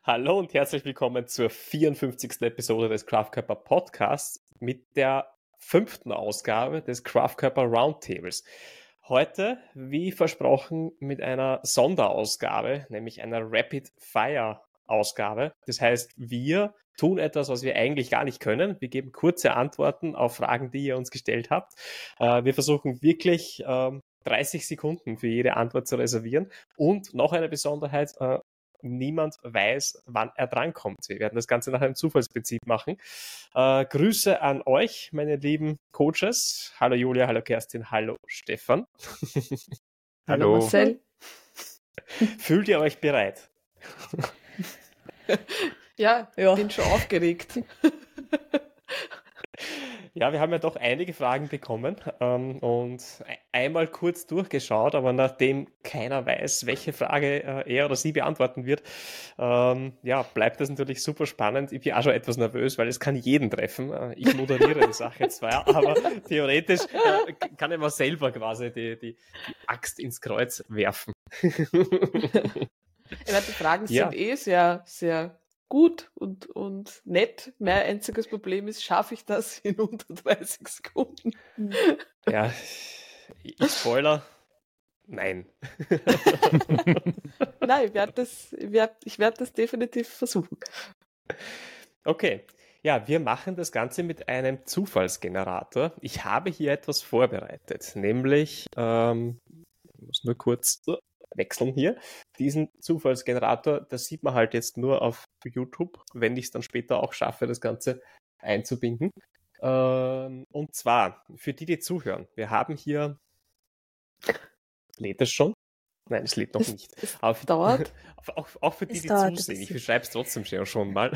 Hallo und herzlich willkommen zur 54. Episode des Kraftkörper Podcasts mit der 5. Ausgabe des Kraftkörper Roundtables. Heute, wie versprochen, mit einer Sonderausgabe, nämlich einer Rapid-Fire-Ausgabe. Das heißt, wir tun etwas, was wir eigentlich gar nicht können. Wir geben kurze Antworten auf Fragen, die ihr uns gestellt habt. Wir versuchen wirklich 30 Sekunden für jede Antwort zu reservieren. Und noch eine Besonderheit, niemand weiß, wann er drankommt. Wir werden das Ganze nach einem Zufallsprinzip machen. Grüße an euch, meine lieben Coaches. Hallo Julia, hallo Kerstin, hallo Stefan. Hallo Marcel. Fühlt ihr euch bereit? Ja, bin schon aufgeregt. Ja, wir haben ja doch einige Fragen bekommen und einmal kurz durchgeschaut, aber nachdem keiner weiß, welche Frage er oder sie beantworten wird, bleibt das natürlich super spannend. Ich bin auch schon etwas nervös, weil es kann jeden treffen. Ich moderiere die Sache zwar, aber theoretisch kann ich mir selber quasi die Axt ins Kreuz werfen. Die Fragen sind sehr, sehr gut und nett. Mein einziges Problem ist, schaffe ich das in unter 30 Sekunden? Ja, ich spoiler. Nein. Nein, ich werde das definitiv versuchen. Okay. Ja, wir machen das Ganze mit einem Zufallsgenerator. Ich habe hier etwas vorbereitet, nämlich, ich muss nur kurz wechseln hier. Diesen Zufallsgenerator, das sieht man halt jetzt nur auf YouTube, wenn ich es dann später auch schaffe, das Ganze einzubinden. Und zwar, für die zuhören, wir haben hier... Lädt es schon? Nein, es lädt noch nicht. Es dauert. Auch für die zusehen. Ich beschreibe es trotzdem schon mal.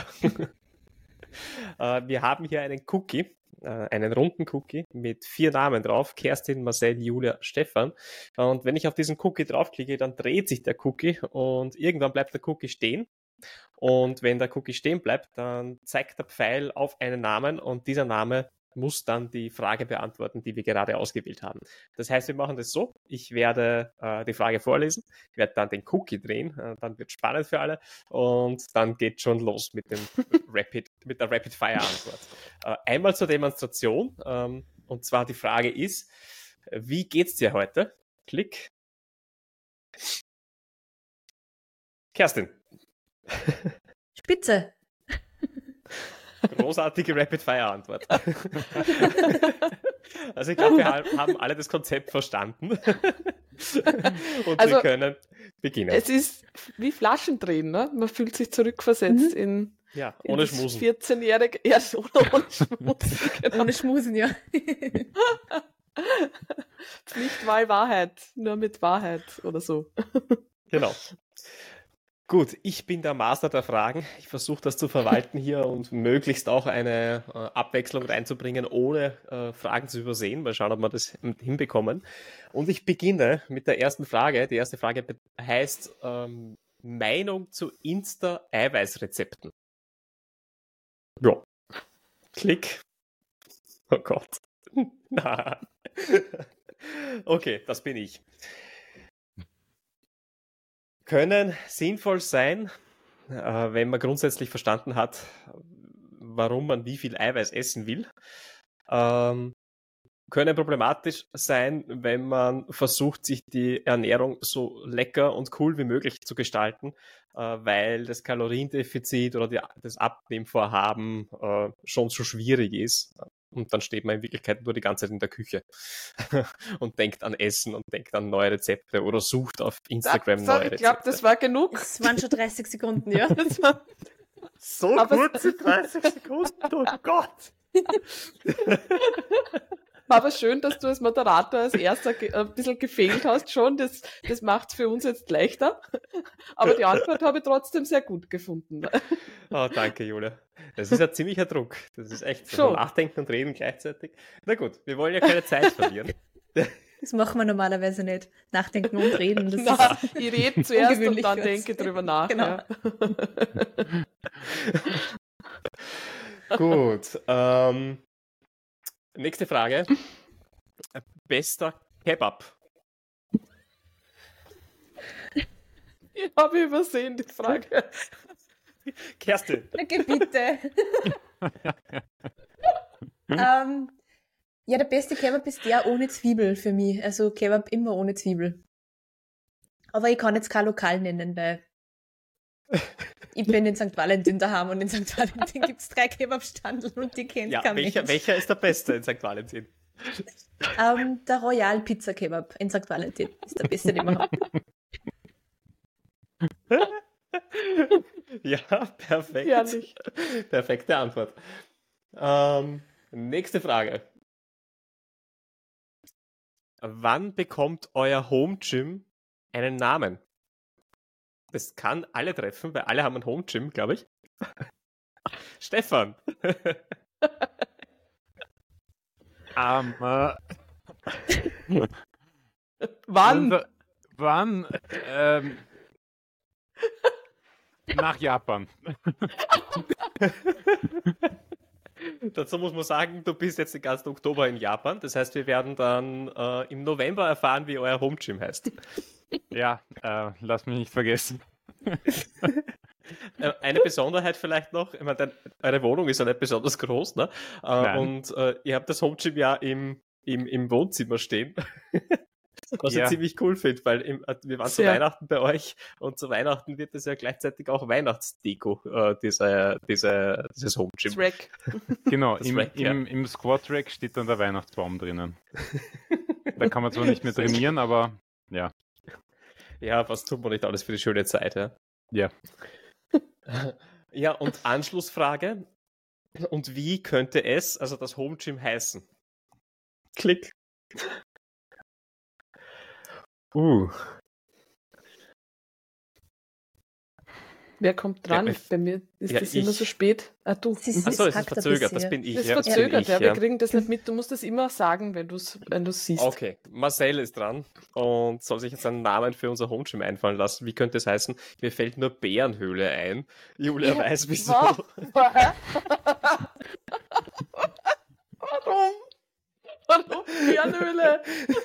Wir haben hier einen Cookie, einen runden Cookie mit 4 Namen drauf. Kerstin, Marcel, Julia, Stefan. Und wenn ich auf diesen Cookie draufklicke, dann dreht sich der Cookie und irgendwann bleibt der Cookie stehen. Und wenn der Cookie stehen bleibt, dann zeigt der Pfeil auf einen Namen und dieser Name muss dann die Frage beantworten, die wir gerade ausgewählt haben. Das heißt, wir machen das so, ich werde die Frage vorlesen, ich werde dann den Cookie drehen, dann wird es spannend für alle und dann geht schon los mit der Rapid-Fire-Antwort. Einmal zur Demonstration, und zwar die Frage ist, wie geht's dir heute? Klick. Kerstin. Spitze. Großartige Rapid-Fire-Antwort. Also ich glaube, wir haben alle das Konzept verstanden. Und wir können beginnen. Es ist wie Flaschendrehen, ne? Man fühlt sich zurückversetzt in ohne Schmusen. 14-jährige, ohne Schmusen. Genau. Ohne Schmusen, ja. Pflichtwahl Wahrheit, nur mit Wahrheit oder so. Genau. Gut, ich bin der Master der Fragen. Ich versuche das zu verwalten hier und möglichst auch eine Abwechslung reinzubringen, ohne Fragen zu übersehen. Mal schauen, ob wir das hinbekommen. Und ich beginne mit der ersten Frage. Die erste Frage heißt Meinung zu Insta-Eiweißrezepten. Ja. Klick. Oh Gott. Okay, das bin ich. Können sinnvoll sein, wenn man grundsätzlich verstanden hat, warum man wie viel Eiweiß essen will. Können problematisch sein, wenn man versucht, sich die Ernährung so lecker und cool wie möglich zu gestalten, weil das Kaloriendefizit oder das Abnehmvorhaben schon so schwierig ist. Und dann steht man in Wirklichkeit nur die ganze Zeit in der Küche und denkt an Essen und denkt an neue Rezepte oder sucht auf Instagram neue Rezepte. Ich glaube, das war genug. Es waren schon 30 Sekunden, ja. Das war so kurze 30 Sekunden, oh Gott! Aber schön, dass du als Moderator als erster ein bisschen gefehlt hast schon. Das macht es für uns jetzt leichter. Aber die Antwort habe ich trotzdem sehr gut gefunden. Oh, danke, Julia. Das ist ein ziemlicher Druck. Das ist echt so nachdenken und reden gleichzeitig. Na gut, wir wollen ja keine Zeit verlieren. Das machen wir normalerweise nicht. Nachdenken und reden. Ich rede zuerst und dann denke drüber nach. Genau. Ja. Gut. Nächste Frage. Bester Kebab. Ich habe übersehen die Frage. Kerstin. Okay, bitte. Ja, der beste Kebab ist der ohne Zwiebel für mich. Also Kebab immer ohne Zwiebel. Aber ich kann jetzt kein Lokal nennen, weil ich bin in St. Valentin daheim und in St. Valentin gibt es 3 Kebabstandel und die kennt Ja, kein Mensch. welcher ist der beste in St. Valentin? Der Royal Pizza Kebab in St. Valentin ist der beste, den wir haben. Ja, perfekt. Herrlich. Perfekte Antwort. Nächste Frage. Wann bekommt euer Home Gym einen Namen? Das kann alle treffen, weil alle haben ein Home Gym, glaube ich. Stefan. Wann? Wann? Nach Japan. Dazu muss man sagen, du bist jetzt den ganzen Oktober in Japan. Das heißt, wir werden dann im November erfahren, wie euer Home Gym heißt. Ja, lass mich nicht vergessen. Eine Besonderheit vielleicht noch, ich meine, eure Wohnung ist ja nicht besonders groß, ne? Und ihr habt das Home Gym ja im Wohnzimmer stehen. Was ich ziemlich cool finde, weil wir waren zu Weihnachten bei euch und zu Weihnachten wird das ja gleichzeitig auch Weihnachtsdeko, dieses Home Gym. Rack. Genau, Das Rack, im Squat-Rack steht dann der Weihnachtsbaum drinnen. Da kann man zwar nicht mehr trainieren, aber ja. Ja, was tut man nicht alles für die schöne Zeit, ja? Ja. Ja, und Anschlussfrage. Und wie könnte es, also das Home Gym heißen? Klick. Wer kommt dran? Ja, Bei mir ist ja, das immer so spät. Ah, du. Es ist- Achso, es ist hackt ein verzögert, bisschen, das bin ich. Das ist Ja, das bin verzögert, ich, ja. Wir ja. kriegen das nicht mit. Du musst das immer sagen, wenn du es siehst. Okay, Marcel ist dran und soll sich jetzt einen Namen für unser Home Gym einfallen lassen. Wie könnte es heißen? Mir fällt nur Bärenhöhle ein. Julia weiß wieso. Warum? Warum Bärenhöhle?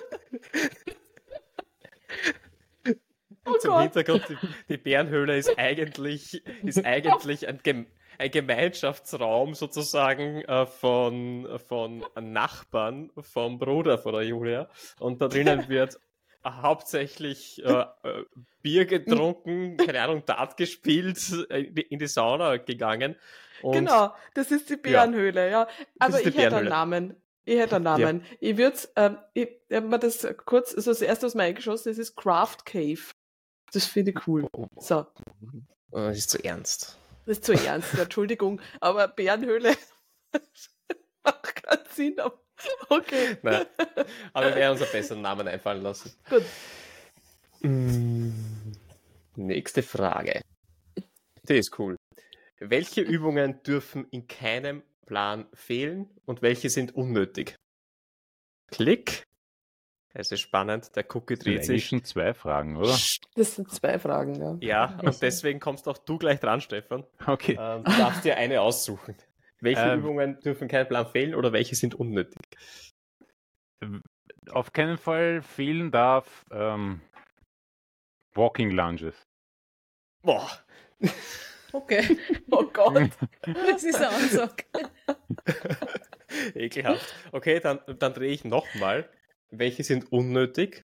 Oh Zum Gott. Hintergrund, die Bärenhöhle ist eigentlich ein Gemeinschaftsraum sozusagen von Nachbarn vom Bruder von der Julia. Und da drinnen wird hauptsächlich Bier getrunken, keine Ahnung, Dart gespielt, in die Sauna gegangen. Und Genau, das ist die Bärenhöhle, ja. Aber ist die ich hätte einen Bärenhöhle. Namen. Ich würde ich habe mir das kurz, also das erste, was mir eingeschossen ist, ist Craft Cave. Das finde ich cool. So, Das ist zu ernst. das ist zu ernst, Entschuldigung, aber Bärenhöhle macht keinen Sinn. Aber okay. Nein. Aber wir werden uns einen besseren Namen einfallen lassen. Gut. Nächste Frage. Die ist cool. Welche Übungen dürfen in keinem Plan fehlen und welche sind unnötig? Klick. Es ist spannend, der Cookie Das sind dreht eigentlich sich. schon 2 Fragen, oder? Das sind 2 Fragen, ja. Ja, und deswegen kommst auch du gleich dran, Stefan. Okay. Du darfst dir eine aussuchen. Welche Ähm. Übungen dürfen keinen Plan fehlen oder welche sind unnötig? Auf keinen Fall fehlen darf Walking Lunges. Boah, Okay, Oh Gott. das ist eine Ansage. ekelhaft. Okay, dann drehe ich nochmal. Welche sind unnötig?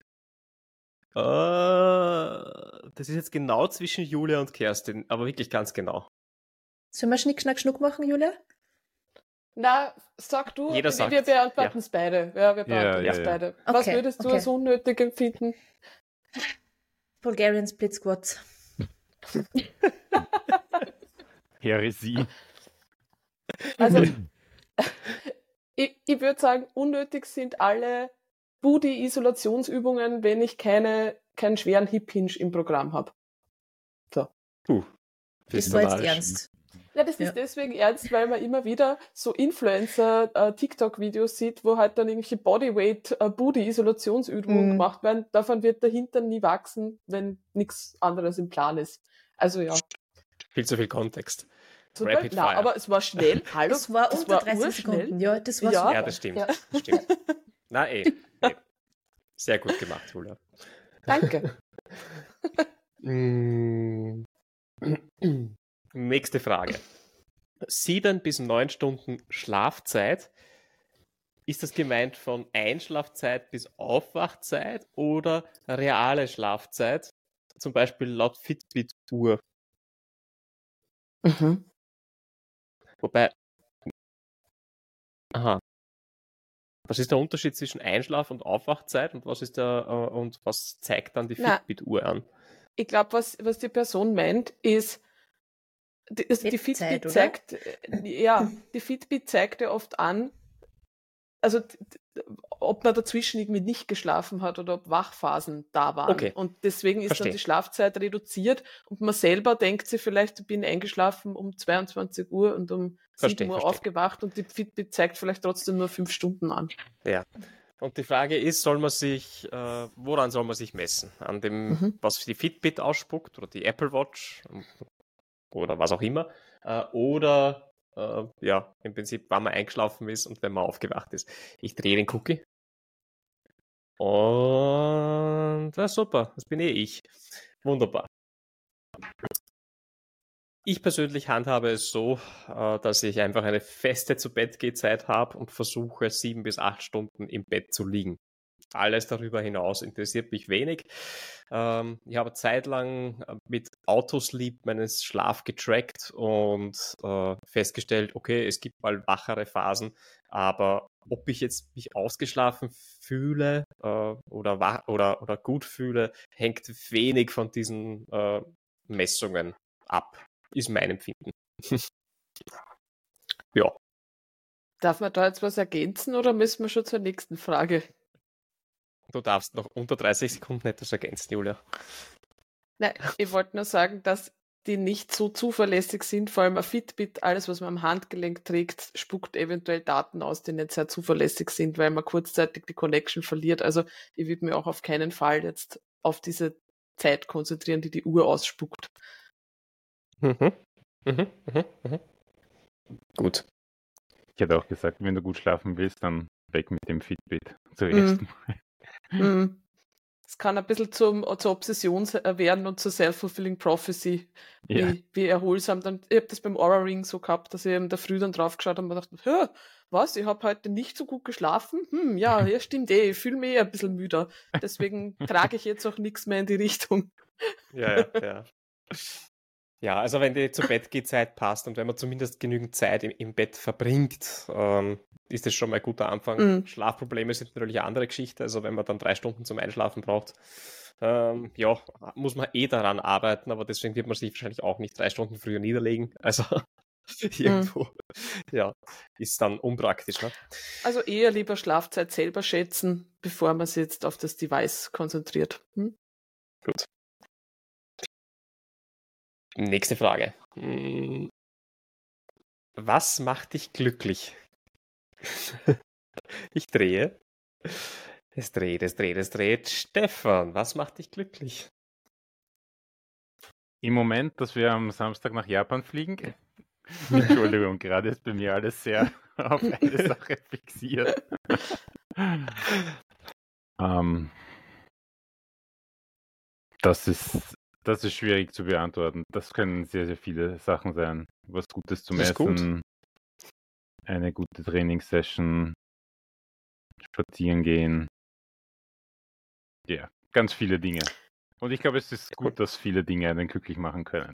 Das ist jetzt genau zwischen Julia und Kerstin, aber wirklich ganz genau. Sollen wir Schnick, Schnack, Schnuck machen, Julia? Na, sag du, Jeder sagt. wir beantworten es beide. Ja, wir beantworten es ja. beide. Was Okay, würdest du okay. als unnötig empfinden? Bulgarian Split Squats. Häresie. Also, ich würde sagen, unnötig sind alle Booty-Isolationsübungen, wenn ich keinen schweren Hip-Hinge im Programm habe. Das war jetzt Physikalarisch. ernst. Ja, das Ja. ist deswegen ernst, weil man immer wieder so Influencer-TikTok-Videos sieht, wo halt dann irgendwelche Bodyweight-Booty-Isolationsübungen gemacht werden. Davon wird der Hintern nie wachsen, wenn nichts anderes im Plan ist. Also ja. Viel zu viel Kontext. Super. Rapid Na, Fire. aber es war schnell. Hallo, Das war es unter 30 urschnell. Sekunden. Ja, das war Ja. super. Ja, das stimmt. Ja. Das stimmt. Na, Sehr gut gemacht, Julia. Danke. Nächste Frage. 7 bis 9 Stunden Schlafzeit. Ist das gemeint von Einschlafzeit bis Aufwachzeit oder reale Schlafzeit? Zum Beispiel laut Fitbit-Uhr. Mhm. Wobei, aha, was ist der Unterschied zwischen Einschlaf- und Aufwachzeit und was zeigt dann die Na, Fitbit-Uhr an? ich glaube, was die Person meint, ist, die Bettzeit, Fitbit oder? zeigt, die Fitbit zeigt ja oft an, also ob man dazwischen irgendwie nicht geschlafen hat oder ob Wachphasen da waren. Okay, Und deswegen ist dann verstehe. die Schlafzeit reduziert und man selber denkt sich vielleicht, ich bin eingeschlafen um 22 Uhr und um 7 Uhr Verstehe. aufgewacht und die Fitbit zeigt vielleicht trotzdem nur 5 Stunden an. Ja. Und die Frage ist, woran soll man sich messen? An dem, Mhm. was die Fitbit ausspuckt oder die Apple Watch oder was auch immer? Oder im Prinzip, wann man eingeschlafen ist und wenn man aufgewacht ist. Ich drehe den Cookie. Und super, das bin ich. Wunderbar. Ich persönlich handhabe es so, dass ich einfach eine feste Zu-Bett-Geh-Zeit habe und versuche 7 bis 8 Stunden im Bett zu liegen. Alles darüber hinaus interessiert mich wenig. Ich habe zeitlang mit Autosleep meinen Schlaf getrackt und festgestellt, okay, es gibt mal wachere Phasen, aber ob ich jetzt mich ausgeschlafen fühle oder gut fühle, hängt wenig von diesen Messungen ab, ist mein Empfinden. Ja. Darf man da jetzt was ergänzen oder müssen wir schon zur nächsten Frage? Du darfst noch unter 30 Sekunden etwas ergänzen, Julia. Nein, ich wollte nur sagen, dass die nicht so zuverlässig sind, vor allem ein Fitbit, alles, was man am Handgelenk trägt, spuckt eventuell Daten aus, die nicht sehr zuverlässig sind, weil man kurzzeitig die Connection verliert. Also ich würde mir auch auf keinen Fall jetzt auf diese Zeit konzentrieren, die die Uhr ausspuckt. Mhm. Gut. Ich hätte auch gesagt, wenn du gut schlafen willst, dann weg mit dem Fitbit zuerst. Mhm. Es kann ein bisschen zur Obsession werden und zur Self-Fulfilling Prophecy, Ja. wie erholsam. Ich habe das beim Aura Ring so gehabt, dass ich in der Früh dann drauf geschaut habe und mir dachte, was, ich habe heute nicht so gut geschlafen? Ja, stimmt ich fühle mich ein bisschen müder. Deswegen trage ich jetzt auch nichts mehr in die Richtung. Ja. Ja, also wenn die Zu-Bett-Geh-Zeit passt und wenn man zumindest genügend Zeit im Bett verbringt, ist das schon mal ein guter Anfang. Mhm. Schlafprobleme sind natürlich eine andere Geschichte. Also wenn man dann 3 Stunden zum Einschlafen braucht, muss man daran arbeiten, aber deswegen wird man sich wahrscheinlich auch nicht 3 Stunden früher niederlegen. Also irgendwo, ist dann unpraktisch. Ne? Also eher lieber Schlafzeit selber schätzen, bevor man sich jetzt auf das Device konzentriert. Gut. Nächste Frage. Was macht dich glücklich? Ich drehe. Es dreht. Stefan, was macht dich glücklich? Im Moment, dass wir am Samstag nach Japan fliegen. Entschuldigung, gerade ist bei mir alles sehr auf eine Sache fixiert. Das ist schwierig zu beantworten. Das können sehr, sehr viele Sachen sein. Was Gutes zum Das ist gut. Essen, eine gute Trainingssession, spazieren gehen. Ja, ganz viele Dinge. Und ich glaube, es ist gut, dass viele Dinge einen glücklich machen können.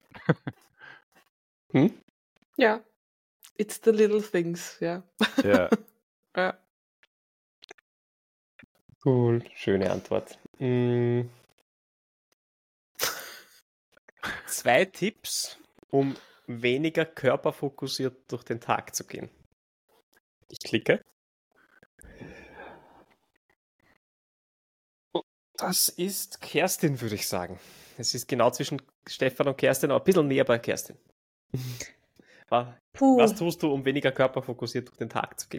Ja, it's the little things, ja. Ja. Ja. Cool, schöne Antwort. 2 Tipps, um weniger körperfokussiert durch den Tag zu gehen. Ich klicke. Das ist Kerstin, würde ich sagen. Es ist genau zwischen Stefan und Kerstin, aber ein bisschen näher bei Kerstin. Was tust du, um weniger körperfokussiert durch den Tag zu gehen?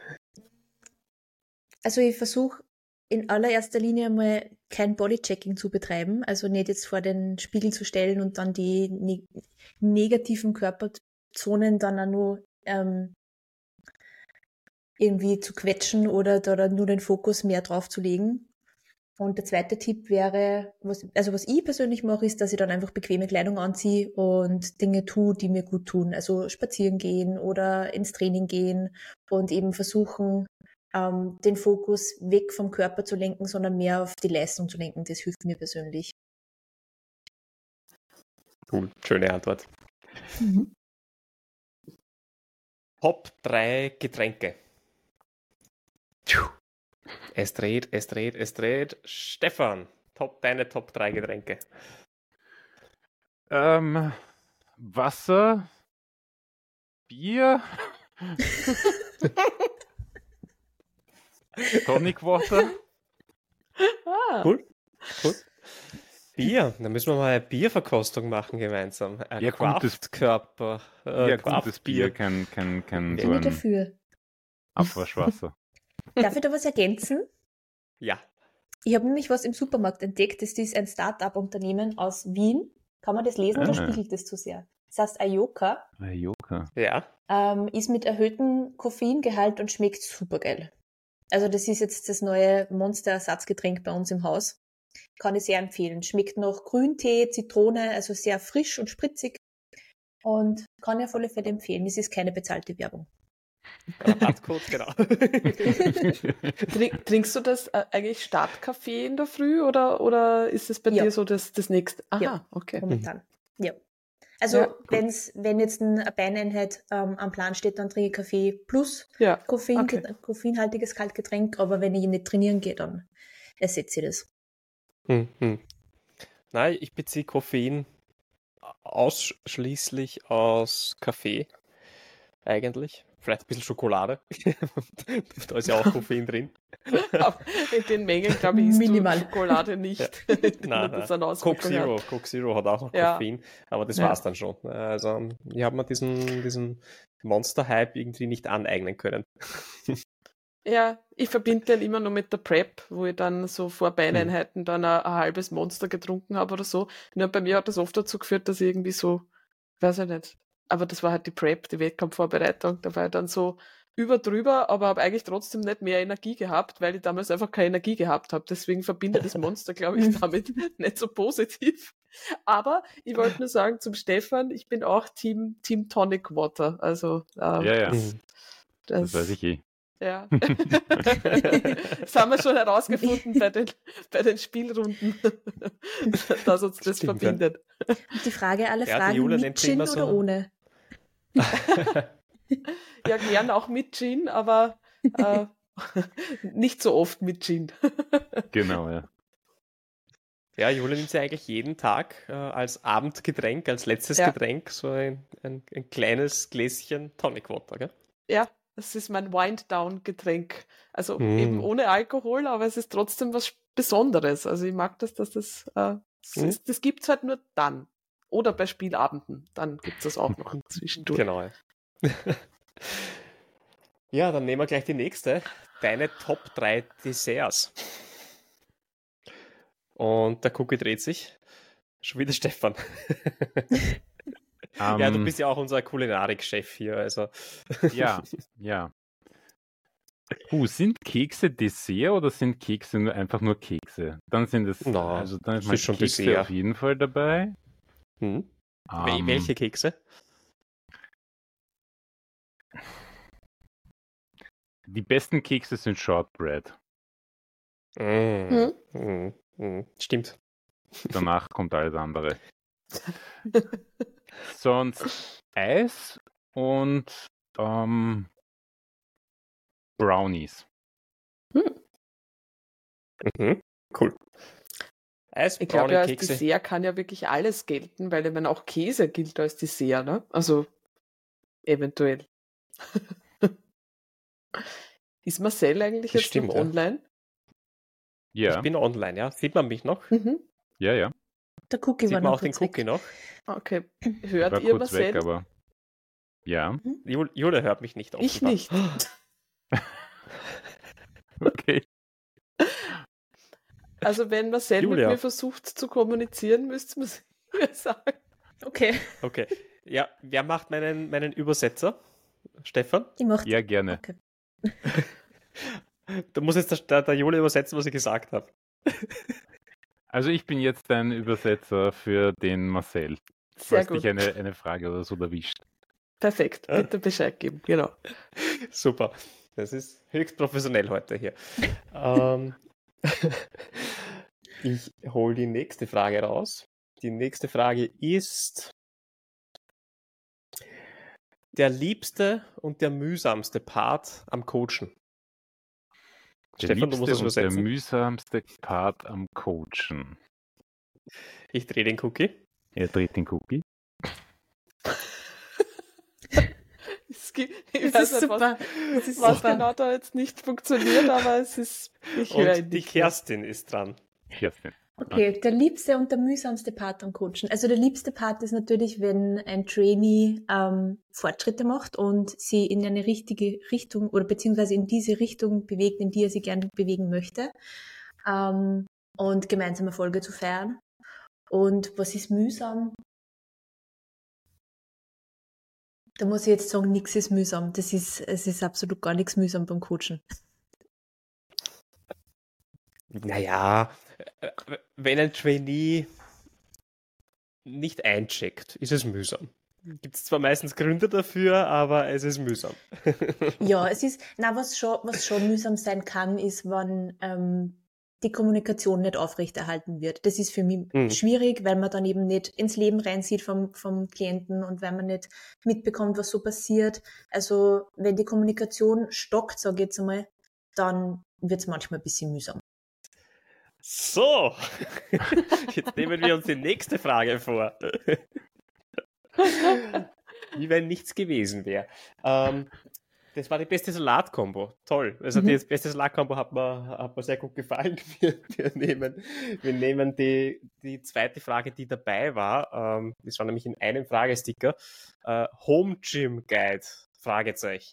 Also ich versuche in allererster Linie mal kein Bodychecking zu betreiben, also nicht jetzt vor den Spiegel zu stellen und dann die negativen Körperzonen dann auch nur irgendwie zu quetschen oder nur den Fokus mehr drauf zu legen. Und der zweite Tipp wäre, was ich persönlich mache, ist, dass ich dann einfach bequeme Kleidung anziehe und Dinge tue, die mir gut tun. Also spazieren gehen oder ins Training gehen und eben versuchen, den Fokus weg vom Körper zu lenken, sondern mehr auf die Leistung zu lenken. Das hilft mir persönlich. Cool, schöne Antwort. Top 3 Getränke. Es dreht. Stefan, deine Top 3 Getränke. Wasser, Bier, Tonic Water. Cool. Bier, da müssen wir mal eine Bierverkostung machen gemeinsam. Ja, Kraftkörper. Gutes Bier, kein so Bin ich ein dafür. Abwaschwasser. Darf ich da was ergänzen? Ja. Ich habe nämlich was im Supermarkt entdeckt. Das ist ein Start-up-Unternehmen aus Wien. Kann man das lesen oder spiegelt das zu sehr? Das heißt Ayoka. Ja. Ist mit erhöhtem Koffeingehalt und schmeckt super geil. Also das ist jetzt das neue Monster-Ersatzgetränk bei uns im Haus. Kann ich sehr empfehlen. Schmeckt nach Grüntee, Zitrone, also sehr frisch und spritzig. Und kann ich auf alle Fälle empfehlen. Es ist keine bezahlte Werbung. Rabattcode, genau. Trinkst du das eigentlich statt Kaffee in der Früh oder ist es bei dir so das nächste? Aha, ja, okay. Momentan. Ja. Also wenn jetzt eine Beineinheit am Plan steht, dann trinke ich Kaffee plus koffeinhaltiges Kaltgetränk, aber wenn ich nicht trainieren gehe, dann ersetze ich das. Nein, ich beziehe Koffein ausschließlich aus Kaffee, eigentlich. Vielleicht ein bisschen Schokolade. Da ist ja auch Koffein drin. Aber in den Mengen, glaube ich, ist Minimal. Schokolade nicht. Nein. Coke Zero hat auch noch Koffein, aber das war's dann schon. Also ich habe mir diesen Monster-Hype irgendwie nicht aneignen können. Ja, ich verbinde den immer nur mit der Prep, wo ich dann so vor Beineinheiten dann ein halbes Monster getrunken habe oder so. Nur bei mir hat das oft dazu geführt, dass ich irgendwie so, weiß ich nicht, aber das war halt die Prep, die Wettkampfvorbereitung, da war ich dann so drüber, aber habe eigentlich trotzdem nicht mehr Energie gehabt, weil ich damals einfach keine Energie gehabt habe. Deswegen verbinde das Monster, glaube ich, damit nicht so positiv. Aber ich wollte nur sagen zum Stefan, ich bin auch Team Tonic Water. Also Das weiß ich eh. Ja. Das haben wir schon herausgefunden bei den Spielrunden, dass uns das verbindet. Und die Frage aller Fragen, mit Gin oder ohne? Ja, gern auch mit Gin, aber nicht so oft mit Gin. Genau, ja. Ja, Julia nimmt sie eigentlich jeden Tag als Abendgetränk, als letztes Getränk, so ein kleines Gläschen Tonic Water, gell? Ja, das ist mein Wind-Down-Getränk. Also eben ohne Alkohol, aber es ist trotzdem was Besonderes. Also ich mag das das gibt es halt nur dann. Oder bei Spielabenden. Dann gibt es das auch noch zwischendurch. Genau. Ja. Ja, dann nehmen wir gleich die nächste. Deine Top 3 Desserts. Und der Cookie dreht sich. Schon wieder Stefan. Ja, du bist ja auch unser Kulinarik-Chef hier. Also. Ja. Sind Kekse Dessert oder sind Kekse einfach nur Kekse? Dann sind es, dann ist schon Kekse Dessert. auf jeden Fall dabei. Welche Kekse? Die besten Kekse sind Shortbread. Stimmt. Danach kommt alles andere. Sonst Eis und Brownies. Cool. Eis, ich glaube, als Kekse. Dessert kann ja wirklich alles gelten, weil ich meine, auch Käse gilt als Dessert, ne? Also eventuell. Ist Marcel eigentlich Das jetzt stimmt, noch ja. online? Ja. Ich bin online, ja. Sieht man mich noch? Ja. Der Cookie Sieht war man noch auch den kurz weg. Cookie noch? Okay. Ich Hört war ihr kurz Marcel? weg, aber ja. Julia hört mich nicht. Ich offenbar. nicht. Okay. Also wenn Marcel Julia. mit mir versucht zu kommunizieren, müsste man es mir sagen. Okay. Okay. Ja, wer macht meinen Übersetzer? Stefan? Ich mache Ja, gerne. Okay. Du musst jetzt der Julia übersetzen, was ich gesagt habe. Also ich bin jetzt ein Übersetzer für den Marcel, Sehr falls gut. dich eine Frage oder so erwischt. Perfekt. Bitte Bescheid geben. Genau. Super. Das ist höchst professionell heute hier. Ähm, ich hole die nächste Frage raus. Die nächste Frage ist der liebste und der mühsamste Part am Coachen. Der Stefan, du musst das liebste und der übersetzen. mühsamste Part am Coachen. Ich drehe den Cookie. Er dreht den Cookie. Ich Das weiß ist nicht, super. Das ist was super. genau da jetzt nicht funktioniert, aber es ist, ich höre ihn Und die nicht mehr. Kerstin ist dran. Kerstin. Okay, der liebste und der mühsamste Part am Coachen. Also der liebste Part ist natürlich, wenn ein Trainee Fortschritte macht und sie in eine richtige Richtung oder beziehungsweise in diese Richtung bewegt, in die er sie gerne bewegen möchte, und gemeinsam Erfolge zu feiern. Und was ist mühsam? Da muss ich jetzt sagen, nichts ist mühsam. Es ist absolut gar nichts mühsam beim Coachen. Naja, wenn ein Trainee nicht eincheckt, ist es mühsam. Gibt es zwar meistens Gründe dafür, aber es ist mühsam. Ja, was schon mühsam sein kann, ist, wenn die Kommunikation nicht aufrechterhalten wird. Das ist für mich schwierig, weil man dann eben nicht ins Leben reinsieht vom Klienten und weil man nicht mitbekommt, was so passiert. Also wenn die Kommunikation stockt, sage ich jetzt einmal, dann wird es manchmal ein bisschen mühsam. So, jetzt nehmen wir uns die nächste Frage vor. Wie wenn nichts gewesen wäre. Das war die beste Salat-Kombo. Toll. Also die beste Salat-Kombo hat mir sehr gut gefallen. Wir nehmen die zweite Frage, die dabei war. Das war nämlich in einem Fragesticker. Home Gym Guide? Fragezeichen.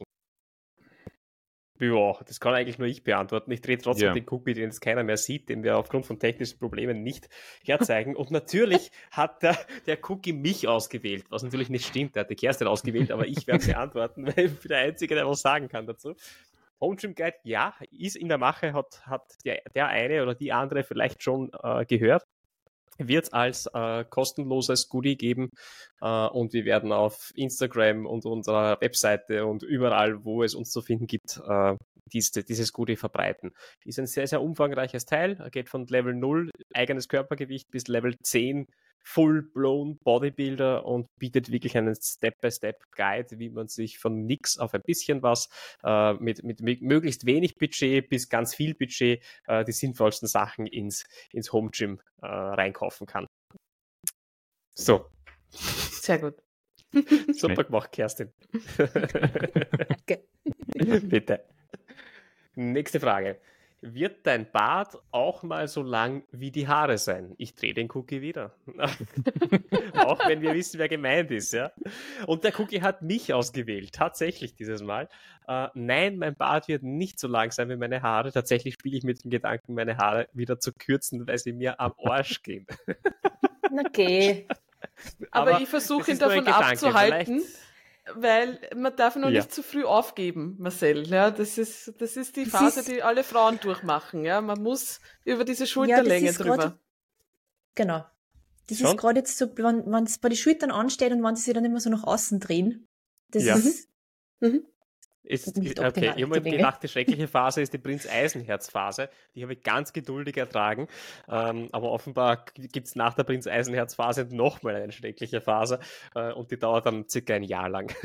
Ja, das kann eigentlich nur ich beantworten. Ich drehe trotzdem den Cookie, den jetzt keiner mehr sieht, den wir aufgrund von technischen Problemen nicht herzeigen. Und natürlich hat der Cookie mich ausgewählt, was natürlich nicht stimmt. Der hat die Kerstin ausgewählt, aber ich werde beantworten, weil ich bin der Einzige, der was sagen kann dazu. Home Gym Guide, ja, ist in der Mache, hat der eine oder die andere vielleicht schon gehört. Wird es als kostenloses Goodie geben und wir werden auf Instagram und unserer Webseite und überall, wo es uns zu finden gibt, dieses Goodie verbreiten. Ist ein sehr, sehr umfangreiches Teil, geht von Level 0 eigenes Körpergewicht bis Level 10 Full-blown Bodybuilder und bietet wirklich einen Step-by-Step-Guide, wie man sich von nix auf ein bisschen was mit möglichst wenig Budget bis ganz viel Budget die sinnvollsten Sachen ins Home Gym reinkaufen kann. So. Sehr gut. Super gemacht, Kerstin. Danke. Bitte. Nächste Frage. Wird dein Bart auch mal so lang wie die Haare sein? Ich drehe den Cookie wieder. Auch wenn wir wissen, wer gemeint ist, ja. Und der Cookie hat mich ausgewählt, tatsächlich dieses Mal. Nein, mein Bart wird nicht so lang sein wie meine Haare. Tatsächlich spiele ich mit dem Gedanken, meine Haare wieder zu kürzen, weil sie mir am Arsch gehen. Okay. Aber ich versuche ihn davon abzuhalten, weil man darf noch nicht zu früh aufgeben, Marcel. Ja, das ist die Phase, die alle Frauen durchmachen. Ja, man muss über diese Schulterlänge drüber. Genau. Das ist gerade jetzt so, wenn es bei den Schultern ansteht und wenn sie sich dann immer so nach außen drehen. Das ist nicht okay, optimal. ich habe mir gedacht, die schreckliche Phase ist die Prinz-Eisenherz-Phase. Die habe ich ganz geduldig ertragen. Aber offenbar gibt es nach der Prinz-Eisenherz-Phase nochmal eine schreckliche Phase. Und die dauert dann circa ein Jahr lang.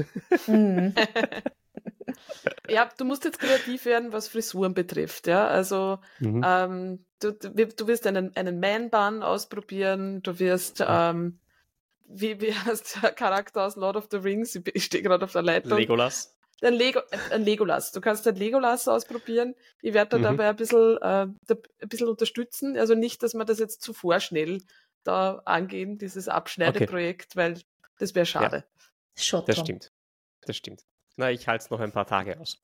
Ja, du musst jetzt kreativ werden, was Frisuren betrifft. Ja, also du wirst einen Man-Bun ausprobieren. Du wirst wie heißt der Charakter aus Lord of the Rings? Ich stehe gerade auf der Leitung. Legolas. Ein Legolas. Du kannst ein Legolas ausprobieren. Ich werde da dabei ein bisschen unterstützen. Also nicht, dass wir das jetzt zu vorschnell da angehen, dieses Abschneideprojekt, weil das wäre schade. Ja. Das stimmt. Na, ich halte es noch ein paar Tage aus.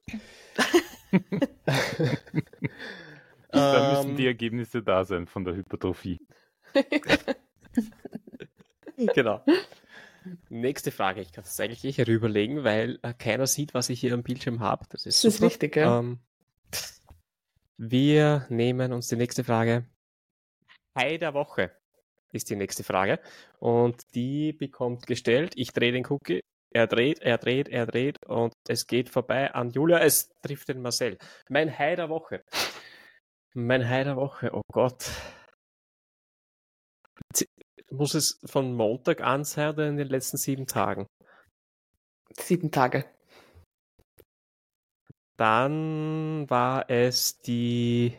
Da müssen die Ergebnisse da sein von der Hypertrophie. Genau. Nächste Frage. Ich kann es eigentlich herüberlegen, weil keiner sieht, was ich hier am Bildschirm habe. Das ist super. Das ist richtig, ja. Wir nehmen uns die nächste Frage. High der Woche ist die nächste Frage. Und die bekommt gestellt. Ich drehe den Cookie. Er dreht und es geht vorbei an Julia. Es trifft den Marcel. Mein High der Woche. Oh Gott. Muss es von Montag an sein oder in den letzten 7 Tagen? 7 Tage. Dann war es die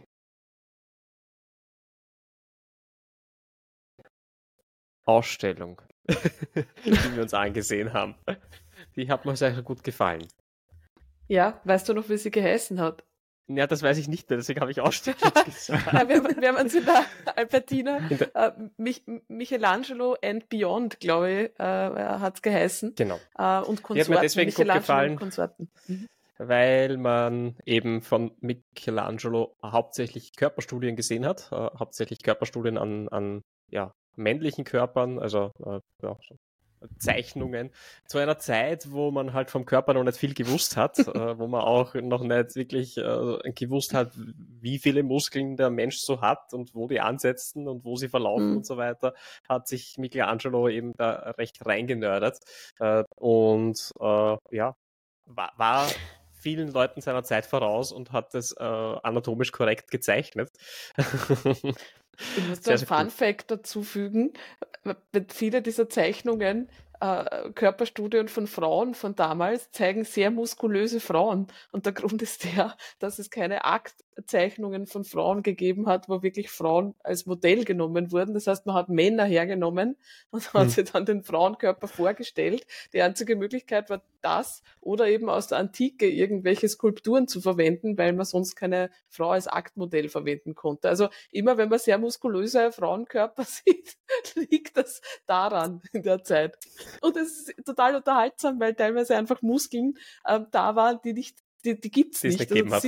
Ausstellung, die wir uns angesehen haben. Die hat mir sehr gut gefallen. Ja, weißt du noch, wie sie geheißen hat? Ja, das weiß ich nicht mehr, deswegen habe ich Ausstellung gesagt. Ja, wir haben uns in der Albertina Michelangelo and Beyond, glaube ich, hat es geheißen. Genau. Und Konsorten. Die hat mir deswegen gut gefallen, und Konsorten. weil man eben von Michelangelo hauptsächlich Körperstudien gesehen hat, hauptsächlich Körperstudien an männlichen Körpern, also so Zeichnungen, zu einer Zeit, wo man halt vom Körper noch nicht viel gewusst hat, wo man auch noch nicht wirklich gewusst hat, wie viele Muskeln der Mensch so hat und wo die ansetzen und wo sie verlaufen und so weiter, hat sich Michelangelo eben da recht reingenördert und war vielen Leuten seiner Zeit voraus und hat es anatomisch korrekt gezeichnet. Ich muss da einen Fun-Fact dazu fügen. Viele dieser Zeichnungen, Körperstudien von Frauen von damals, zeigen sehr muskulöse Frauen. Und der Grund ist der, dass es keine Aktzeichnungen von Frauen gegeben hat, wo wirklich Frauen als Modell genommen wurden. Das heißt, man hat Männer hergenommen und hat sich dann den Frauenkörper vorgestellt. Die einzige Möglichkeit war das oder eben aus der Antike irgendwelche Skulpturen zu verwenden, weil man sonst keine Frau als Aktmodell verwenden konnte. Also immer, wenn man sehr muskulöse Frauenkörper sieht, liegt das daran in der Zeit. Und es ist total unterhaltsam, weil teilweise einfach Muskeln da waren, die gibt's nicht.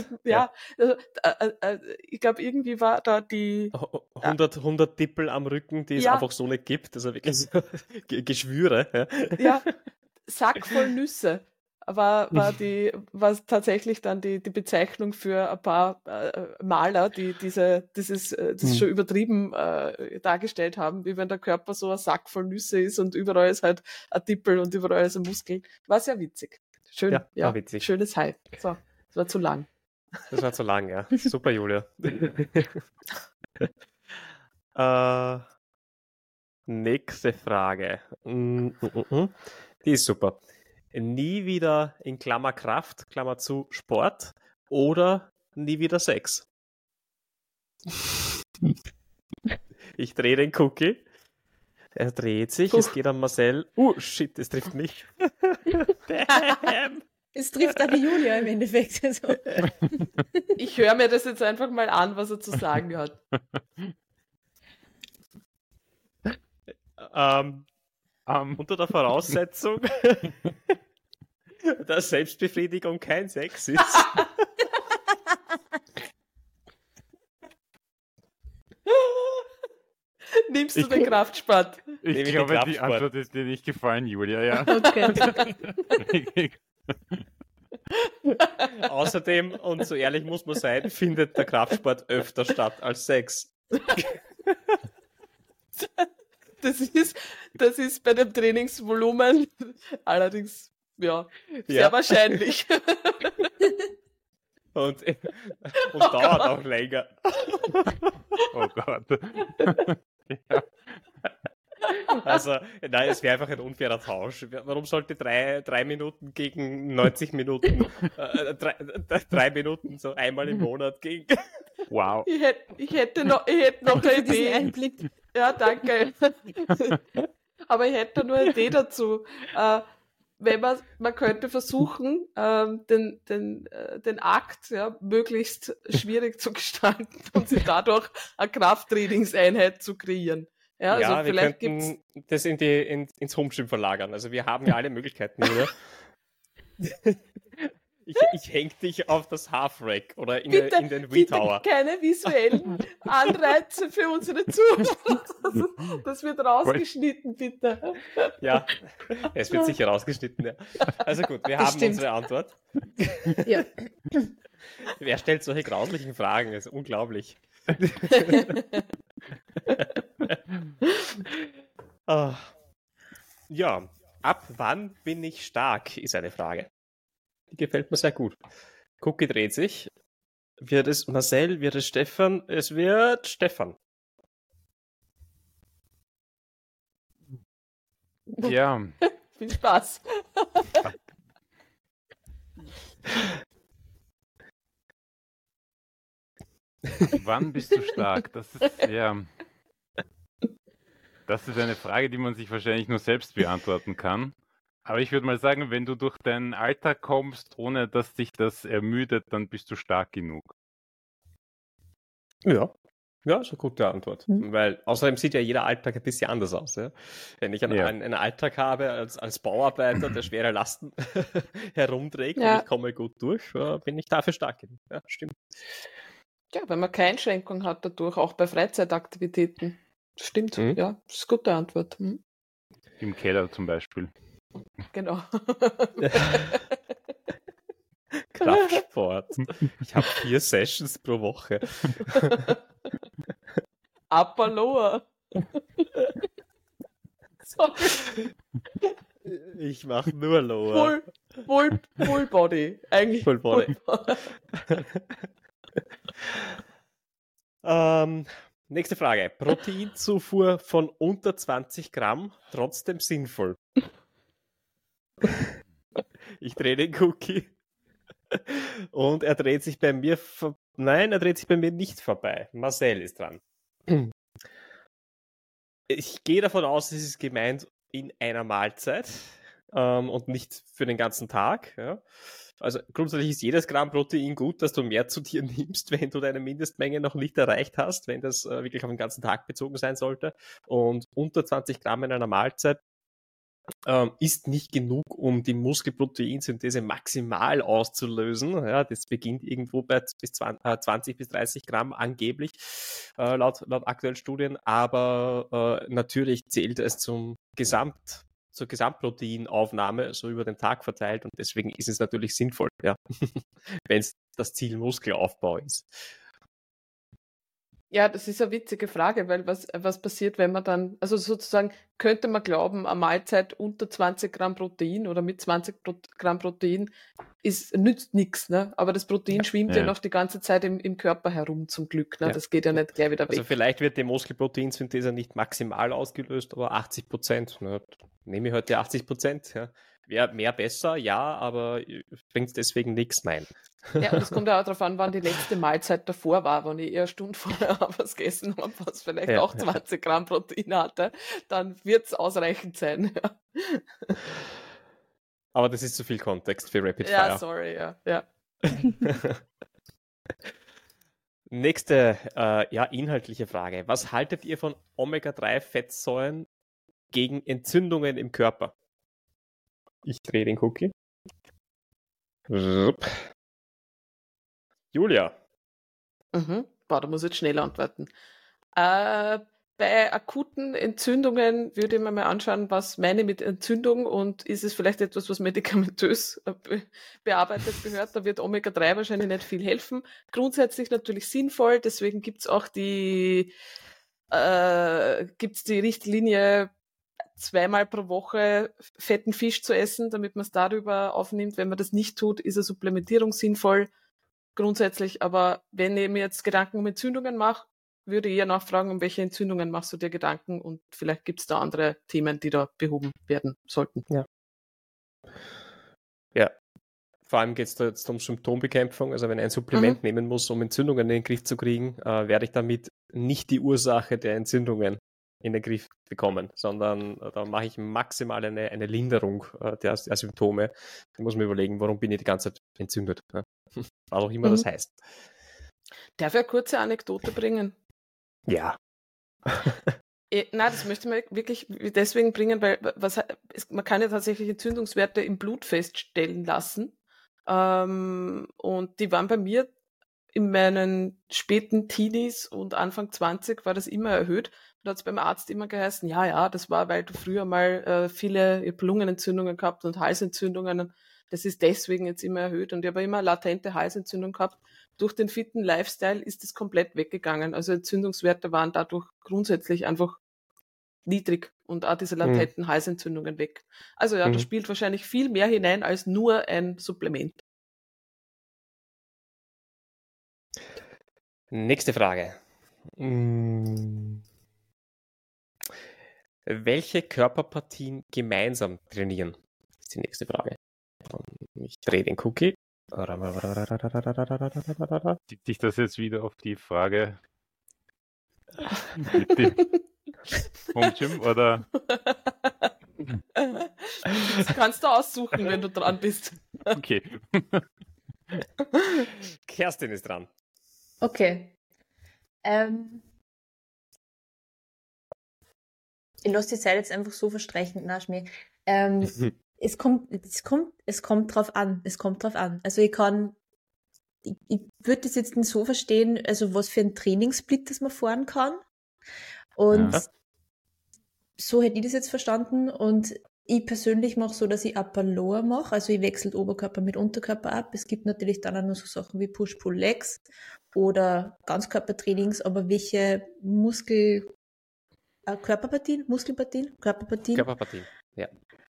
Ich glaube, irgendwie war da die 100 Tippel am Rücken, die es einfach so nicht gibt. Also wirklich so Geschwüre. Ja, Sack voll Nüsse war tatsächlich dann die Bezeichnung für ein paar Maler, die das schon übertrieben dargestellt haben, wie wenn der Körper so ein Sack voll Nüsse ist und überall ist halt ein Tippel und überall ist ein Muskel. War sehr witzig. Schön, war witzig. Schönes High. So, das war zu lang. Das war zu lang, ja. Super, Julia. Nächste Frage. Die ist super. Nie wieder in Klammer Kraft, Klammer zu Sport oder nie wieder Sex? Ich drehe den Cookie. Er dreht sich, es geht an Marcel. Shit, es trifft mich. Damn. Es trifft aber Julia im Endeffekt. Also. Ich höre mir das jetzt einfach mal an, was er zu sagen hat. Unter der Voraussetzung, dass Selbstbefriedigung kein Sex ist. Nimmst du den Kraftsport? Ich glaube, die Antwort ist dir nicht gefallen, Julia, ja. Okay. Außerdem, und so ehrlich muss man sein, findet der Kraftsport öfter statt als Sex. Das ist bei dem Trainingsvolumen allerdings, sehr wahrscheinlich. Und dauert auch länger. Oh Gott. Ja. Also, nein, es wäre einfach ein unfairer Tausch. Warum sollte 3 Minuten gegen 90 Minuten, 3 Minuten so einmal im Monat gegen... Wow. Ich hätte noch eine Idee. Einblick. Ja, danke. Aber ich hätte nur eine Idee dazu. Wenn man könnte versuchen, den Akt möglichst schwierig zu gestalten und sich dadurch eine Krafttrainingseinheit zu kreieren. Ja, also wir vielleicht könnten das ins Homestim verlagern. Also wir haben ja alle Möglichkeiten, oder? Ich häng dich auf das Half-Rack oder in den Wii-Tower. Bitte keine visuellen Anreize für unsere Zuhörer. Das wird rausgeschnitten, bitte. Ja, es wird sicher rausgeschnitten. Ja. Also gut, wir haben unsere Antwort. Ja. Wer stellt solche grauslichen Fragen? Das ist unglaublich. Ah, ja, ab wann bin ich stark, ist eine Frage. Die gefällt mir sehr gut. Cookie dreht sich. Wird es Marcel, wird es Stefan? Es wird Stefan. Ja, Viel Spaß. wann bist du stark? Das ist eine Frage, die man sich wahrscheinlich nur selbst beantworten kann. Aber ich würde mal sagen, wenn du durch deinen Alltag kommst, ohne dass dich das ermüdet, dann bist du stark genug. Ja. Ja, ist eine gute Antwort. Mhm. Weil außerdem sieht ja jeder Alltag ein bisschen anders aus. Ja? Wenn ich einen Alltag habe als Bauarbeiter, der schwere Lasten herumträgt und ich komme gut durch, bin ich dafür stark genug. Ja, stimmt. Ja, wenn man keine Einschränkung hat dadurch, auch bei Freizeitaktivitäten. Stimmt, ja, das ist eine gute Antwort. Im Keller zum Beispiel. Genau. Kraftsport. Ich habe 4 Sessions pro Woche. Upper, Lower. Sorry. Ich mache nur Lower. Full Body. Eigentlich Full Body. Nächste Frage. Proteinzufuhr von unter 20 Gramm, trotzdem sinnvoll. Ich drehe den Cookie. Und er dreht sich bei mir Nein, er dreht sich bei mir nicht vorbei. Marcel ist dran. Ich gehe davon aus, es ist gemeint in einer Mahlzeit und nicht für den ganzen Tag. Ja. Also grundsätzlich ist jedes Gramm Protein gut, dass du mehr zu dir nimmst, wenn du deine Mindestmenge noch nicht erreicht hast, wenn das wirklich auf den ganzen Tag bezogen sein sollte. Und unter 20 Gramm in einer Mahlzeit ist nicht genug, um die Muskelproteinsynthese maximal auszulösen. Ja, das beginnt irgendwo bei 20 bis 30 Gramm angeblich, laut aktuellen Studien. Aber natürlich zählt es zur Gesamtproteinaufnahme, so über den Tag verteilt. Und deswegen ist es natürlich sinnvoll, ja, wenn es das Ziel Muskelaufbau ist. Ja, das ist eine witzige Frage, weil was passiert, wenn man dann, also sozusagen könnte man glauben, eine Mahlzeit unter 20 Gramm Protein oder mit 20 Gramm Protein nützt nichts, ne? Aber das Protein schwimmt ja noch die ganze Zeit im Körper herum, zum Glück, ne? Ja. Das geht ja nicht gleich wieder weg. Also vielleicht wird die Muskelproteinsynthese nicht maximal ausgelöst, aber 80%. Ne? Nehme ich heute 80%, ja. Wäre mehr besser, ja, aber bringt deswegen nichts, nein. Ja, und es kommt ja auch darauf an, wann die letzte Mahlzeit davor war. Wenn ich eher eine Stunde vorher was gegessen habe, was vielleicht auch 20 Gramm Protein hatte, dann wird es ausreichend sein. Ja. Aber das ist zu viel Kontext für Rapid Fire. Ja, sorry, ja. Nächste, inhaltliche Frage. Was haltet ihr von Omega-3-Fettsäuren gegen Entzündungen im Körper? Ich drehe den Cookie. Julia. Boah, da muss ich jetzt schnell antworten. Bei akuten Entzündungen würde ich mir mal anschauen, was meine ich mit Entzündung und ist es vielleicht etwas, was medikamentös bearbeitet gehört. Da wird Omega-3 wahrscheinlich nicht viel helfen. Grundsätzlich natürlich sinnvoll, deswegen gibt es auch die Richtlinie, 2-mal pro Woche fetten Fisch zu essen, damit man es darüber aufnimmt. Wenn man das nicht tut, ist eine Supplementierung sinnvoll. Grundsätzlich, aber wenn ich mir jetzt Gedanken um Entzündungen mache, würde ich eher nachfragen, um welche Entzündungen machst du dir Gedanken und vielleicht gibt es da andere Themen, die da behoben werden sollten. Ja. Vor allem geht es da jetzt um Symptombekämpfung. Also wenn ich ein Supplement nehmen muss, um Entzündungen in den Griff zu kriegen, werde ich damit nicht die Ursache der Entzündungen in den Griff bekommen, sondern da mache ich maximal eine Linderung der Symptome. Da muss man überlegen, warum bin ich die ganze Zeit entzündet. Ja? Was auch immer das heißt. Darf ich eine kurze Anekdote bringen? Ja. Nein, das möchte man wirklich deswegen bringen, weil man kann ja tatsächlich Entzündungswerte im Blut feststellen lassen. Und die waren bei mir in meinen späten Teenies und Anfang 20 war das immer erhöht. Da hat es beim Arzt immer geheißen, ja, das war, weil du früher mal viele Lungenentzündungen gehabt und Halsentzündungen. Das ist deswegen jetzt immer erhöht. Und ich habe immer latente Halsentzündung gehabt. durch den fitten Lifestyle ist es komplett weggegangen. Also Entzündungswerte waren dadurch grundsätzlich einfach niedrig und auch diese latenten Halsentzündungen weg. Also ja, da spielt wahrscheinlich viel mehr hinein als nur ein Supplement. Nächste Frage. Welche Körperpartien gemeinsam trainieren? Das ist die nächste Frage. Ich drehe den Cookie. Zieht sich das jetzt wieder auf die Frage mit dem Home Gym oder? Das kannst du aussuchen, wenn du dran bist. Okay. Kerstin ist dran. Okay. Ich lasse die Zeit jetzt einfach so verstreichen. Na, Schmäh. Es kommt drauf an. Es kommt drauf an. Also ich würde das jetzt nicht so verstehen, also was für ein Trainingssplit das man fahren kann. Und so hätte ich das jetzt verstanden. Und ich persönlich mache so, dass ich Upper Lower mache. Also ich wechsle Oberkörper mit Unterkörper ab. Es gibt natürlich dann auch noch so Sachen wie Push-Pull-Legs oder Ganzkörpertrainings, aber welche Muskelpartien, ja.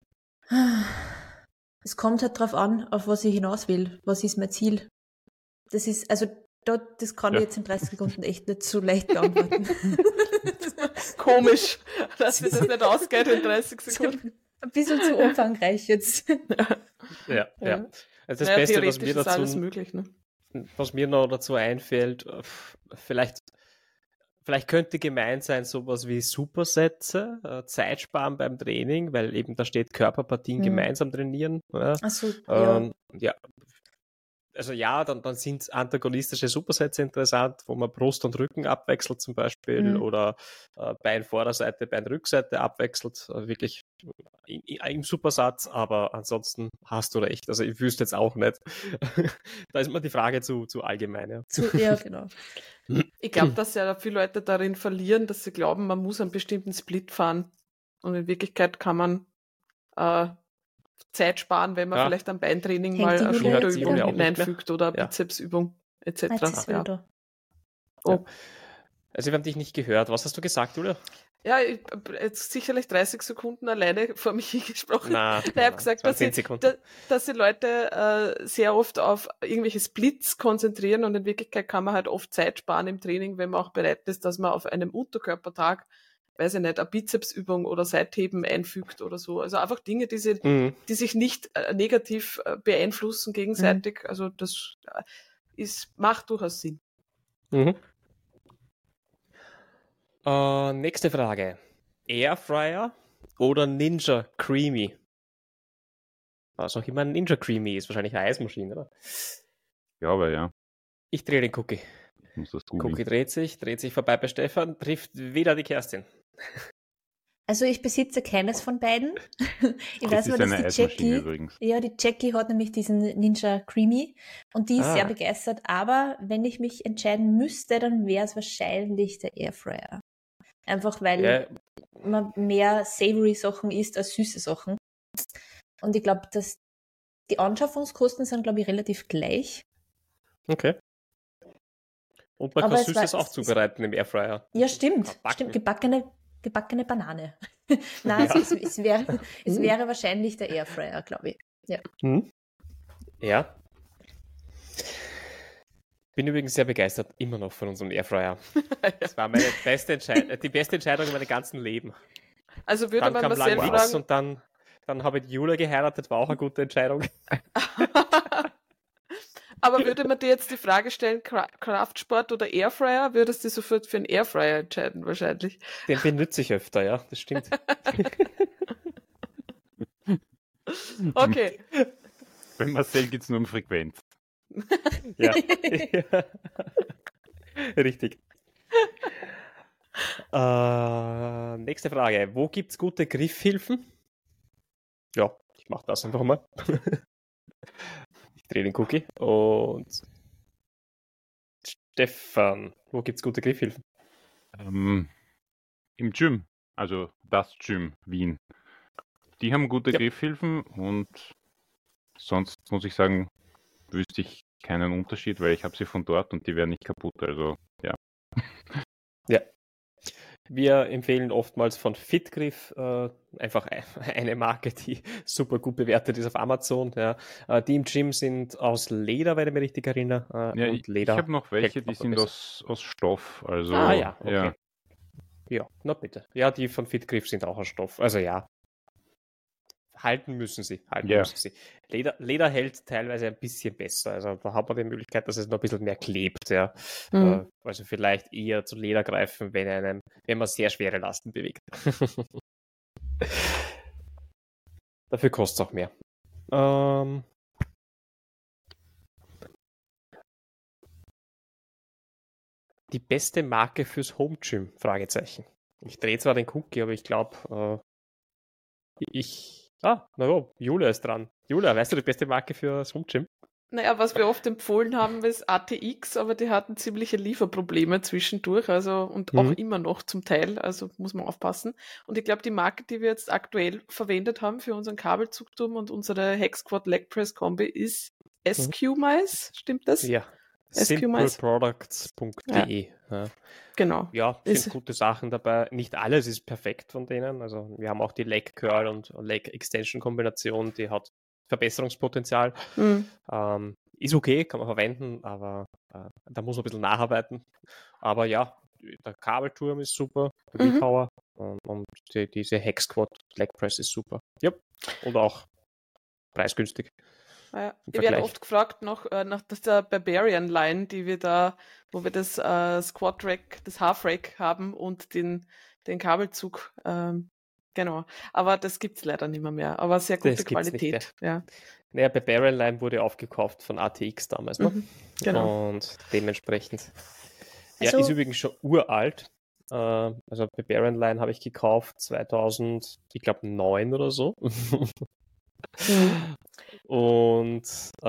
Es kommt halt drauf an, auf was ich hinaus will. Was ist mein Ziel? Das ist, also das kann ich jetzt in 30 Sekunden echt nicht so leicht beantworten. Komisch, dass mir das nicht ausgeht in 30 Sekunden. Ein bisschen zu umfangreich jetzt. Ja. Also das naja, Beste, theoretisch ist alles möglich, ne? Was mir noch dazu einfällt, vielleicht könnte gemeint sein, sowas wie Supersätze, Zeit sparen beim Training, weil eben da steht Körperpartien gemeinsam trainieren. Ja. Ach so, ja. Ja. Also ja, dann sind antagonistische Supersätze interessant, wo man Brust und Rücken abwechselt zum Beispiel oder Beinvorderseite, Beinrückseite abwechselt, wirklich im Supersatz, aber ansonsten hast du recht. Also ich wüsste jetzt auch nicht. Da ist mir die Frage zu allgemein. Ja, ja genau. Ich glaube, dass ja viele Leute darin verlieren, dass sie glauben, man muss einen bestimmten Split fahren und in Wirklichkeit kann man Zeit sparen, wenn man vielleicht am Beintraining mal eine Schulterübung hineinfügt oder eine Bizepsübung etc. Ja. Oh. Also wir haben dich nicht gehört. Was hast du gesagt, Julia? Ja, ich habe jetzt sicherlich 30 Sekunden alleine vor mich hingesprochen. Ich habe gesagt, dass die Leute sehr oft auf irgendwelche Splits konzentrieren und in Wirklichkeit kann man halt oft Zeit sparen im Training, wenn man auch bereit ist, dass man auf einem Unterkörpertag, weiß ich nicht, eine Bizepsübung oder Seitheben einfügt oder so. Also einfach Dinge, die sich nicht negativ beeinflussen gegenseitig. Also das macht durchaus Sinn. Nächste Frage. Airfryer oder Ninja Creamy? Was auch immer ein Ninja Creamy ist. Wahrscheinlich eine Eismaschine, oder? Ja, aber ja. Ich drehe den Cookie. Cookie dreht sich vorbei bei Stefan, trifft wieder die Kerstin. Also ich besitze keines von beiden. Ich weiß nur, dass die Jackie, die Jackie hat nämlich diesen Ninja Creamy und die ist sehr begeistert, aber wenn ich mich entscheiden müsste, dann wäre es wahrscheinlich der Airfryer. Einfach weil man mehr savory Sachen isst als süße Sachen. Und ich glaube, dass die Anschaffungskosten sind, glaube ich, relativ gleich. Okay. Und man kann Süßes auch zubereiten im Airfryer. Ja, stimmt. Gebackene Banane. Nein, es wäre wahrscheinlich der Airfryer, glaube ich. Ja. Ja. Bin übrigens sehr begeistert, immer noch von unserem Airfryer. Das war die beste Entscheidung in meinem ganzen Leben. Also würde man Marcel fragen... Und dann habe ich Julia geheiratet, war auch eine gute Entscheidung. Aber würde man dir jetzt die Frage stellen, Kraftsport oder Airfryer, würdest du sofort für einen Airfryer entscheiden wahrscheinlich? Den benutze ich öfter, ja, das stimmt. Okay. Bei Marcel geht es nur um Frequenz. Ja. Richtig. Nächste Frage. Wo gibt es gute Griffhilfen? Ja, ich mache das einfach mal. Ich drehe den Cookie. Und Stefan, wo gibt es gute Griffhilfen? Im Gym, also das Gym Wien. Die haben gute Griffhilfen und sonst muss ich sagen, wüsste ich keinen Unterschied, weil ich habe sie von dort und die werden nicht kaputt. Also ja. Ja. Wir empfehlen oftmals von Fitgriff, einfach eine Marke, die super gut bewertet ist auf Amazon. Ja. Die im Gym sind aus Leder, wenn ich mich richtig erinnere. Ja, und ich Leder habe noch welche, hält die noch sind besser. aus Stoff. Also Ja, okay. ja. Ja, na bitte. Ja, die von Fitgriff sind auch aus Stoff. Also ja, halten müssen sie. Leder hält teilweise ein bisschen besser. Also da hat man die Möglichkeit, dass es noch ein bisschen mehr klebt. Ja. Also vielleicht eher zu Leder greifen, wenn man sehr schwere Lasten bewegt. Dafür kostet es auch mehr. Die beste Marke fürs Home Gym? Fragezeichen. Ich drehe zwar den Cookie, aber ich glaube, Julia ist dran. Julia, weißt du die beste Marke für das Home Gym? Naja, was wir oft empfohlen haben, ist ATX, aber die hatten ziemliche Lieferprobleme zwischendurch, also und auch immer noch zum Teil, also muss man aufpassen. Und ich glaube, die Marke, die wir jetzt aktuell verwendet haben für unseren Kabelzugturm und unsere Hex Squad Leg Press Kombi ist SQ-Mice, stimmt das? Ja, SQ-Mice. simpleproducts.de. Ja. Genau. Ja, sind gute Sachen dabei. Nicht alles ist perfekt von denen. Also wir haben auch die Leg Curl und Leg Extension Kombination, die hat Verbesserungspotenzial. Ist okay, kann man verwenden, aber da muss man ein bisschen nacharbeiten. Aber ja, der Kabelturm ist super, der V-Power und diese Hex Squad Leg Press ist super. Ja, und auch preisgünstig. Ja, ich werde oft gefragt nach der Barbarian Line, wo wir das Squat Rack, das Half Rack haben und den Kabelzug. Genau. Aber das gibt es leider nicht mehr. Aber sehr gute Qualität. Ja. Naja, Barbarian Line wurde aufgekauft von ATX damals, ne? Genau. Und dementsprechend. Also, ist übrigens schon uralt. Also Barbarian Line habe ich gekauft 2009 oder so. Und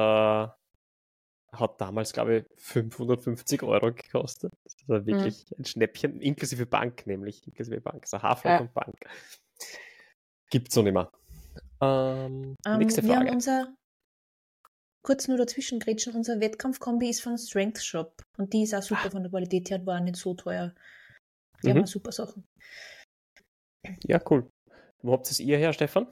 hat damals, glaube ich, 550 € gekostet. Das war wirklich ein Schnäppchen, inklusive Bank nämlich. Also Half-Rack und Bank. Gibt's so nicht mehr. Nächste Frage. Wir haben kurz nur dazwischen grätschen, unser Wettkampfkombi ist von Strength Shop und die ist auch super von der Qualität her, war nicht so teuer. Die haben auch super Sachen. Ja, cool. Wo habt ihr her, Stefan?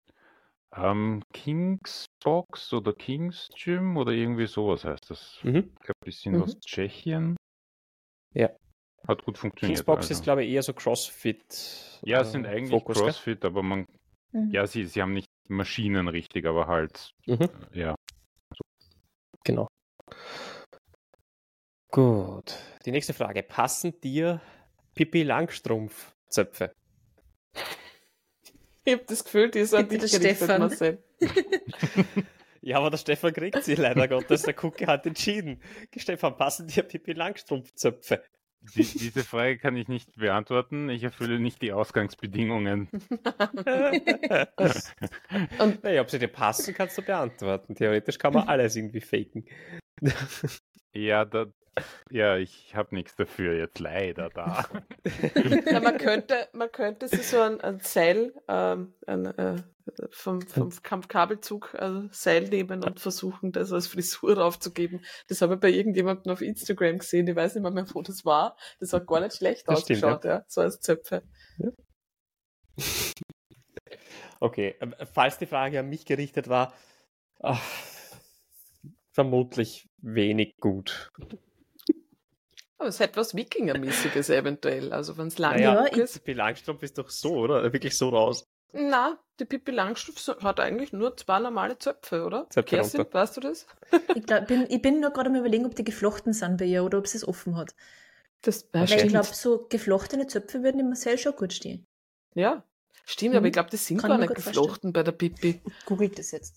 Kings Box oder Kings Gym oder irgendwie sowas heißt das. Ich glaube, die sind aus Tschechien. Ja. Hat gut funktioniert. Kings Box ist, glaube ich, eher so CrossFit. Ja, es sind eigentlich Fokus, CrossFit, gell? Aber ja, sie haben nicht Maschinen richtig, aber halt, ja. Genau. Gut. Die nächste Frage. Passen dir Pippi Langstrumpf-Zöpfe? Ich habe das Gefühl, die ist an dich gerichtet, Marcel. Ja, aber der Stefan kriegt sie leider Gottes. Der Cookie hat entschieden. Stefan, passen dir Pippi Langstrumpf-Zöpfe? Diese Frage kann ich nicht beantworten. Ich erfülle nicht die Ausgangsbedingungen. Und ob sie dir passen, kannst du beantworten. Theoretisch kann man alles irgendwie faken. Ja, ich habe nichts dafür jetzt leider da. Ja, man könnte sich so ein Seil vom Kabelzug Seil nehmen und versuchen, das als Frisur aufzugeben. Das habe ich bei irgendjemandem auf Instagram gesehen. Ich weiß nicht mehr, wo das war. Das hat gar nicht schlecht ausgeschaut, stimmt, ja. So als Zöpfe. Ja. Okay, falls die Frage an mich gerichtet war, vermutlich wenig gut. Aber es hat was Wikingermäßiges eventuell, also wenn es lang ist. Pippi Langstrumpf ist doch so, oder? Wirklich so raus. Na, die Pippi Langstrumpf hat eigentlich nur 2 normale Zöpfe, oder? Kerstin, weißt du das? Ich bin nur gerade am Überlegen, ob die geflochten sind bei ihr oder ob sie es offen hat. Weil ich glaube, so geflochtene Zöpfe würden im Marcel schon gut stehen. Ja, stimmt, aber ich glaube, die sind gar nicht geflochten bei der Pippi. Googelt das jetzt.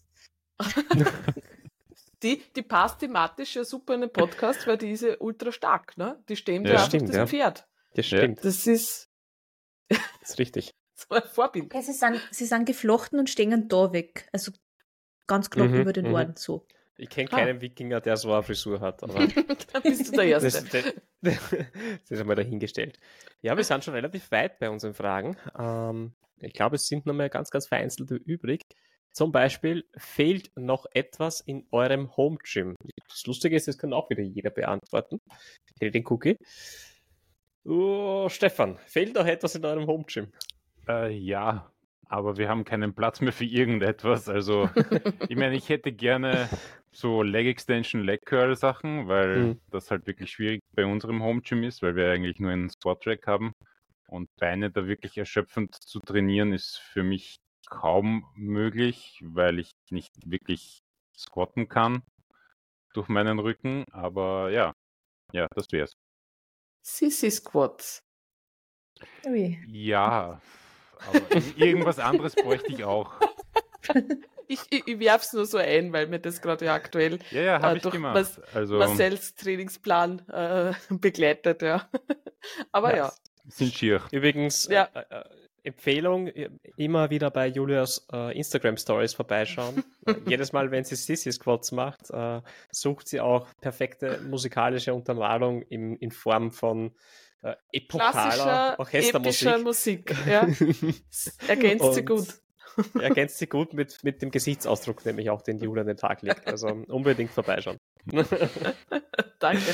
Die passt thematisch ja super in den Podcast, weil die ist ja ultra stark, ne? Die stehen ja, ja auf das Pferd. Das stimmt. Das ist richtig. So ein Vorbild. Okay, sie sind geflochten und stehen da weg. Also ganz knapp über den Ohren, so. Ich kenne keinen Wikinger, der so eine Frisur hat. Aber dann bist du der Erste. Das ist einmal dahingestellt. Ja, wir sind schon relativ weit bei unseren Fragen. Ich glaube, es sind noch mal ganz, ganz vereinzelte übrig. Zum Beispiel, fehlt noch etwas in eurem Home Gym? Das Lustige ist, das kann auch wieder jeder beantworten. Ich drehe den Cookie. Oh, Stefan, fehlt noch etwas in eurem Home Gym? Ja, aber wir haben keinen Platz mehr für irgendetwas. Also, ich meine, ich hätte gerne so Leg Extension, Leg Curl Sachen, weil das halt wirklich schwierig bei unserem Home Gym ist, weil wir eigentlich nur einen Squat Rack haben. Und Beine da wirklich erschöpfend zu trainieren, ist für mich kaum möglich, weil ich nicht wirklich squatten kann durch meinen Rücken. Aber ja, das wär's. Sissy Squats. Ui. Ja, aber irgendwas anderes bräuchte ich auch. Ich werf's nur so ein, weil mir das gerade ja aktuell Ja, habe ich durch gemacht. Also Marcells Trainingsplan begleitet, ja. Aber ja. sind schier. Übrigens, Ja. Empfehlung, immer wieder bei Julias Instagram Stories vorbeischauen. Jedes Mal, wenn sie Sissy Squats macht, sucht sie auch perfekte musikalische Untermalung in Form von epochaler epischer Musik. Ja. Ergänzt sie gut. Ergänzt sie gut mit dem Gesichtsausdruck, nämlich auch den Julia an den Tag legt. Also unbedingt vorbeischauen. Danke.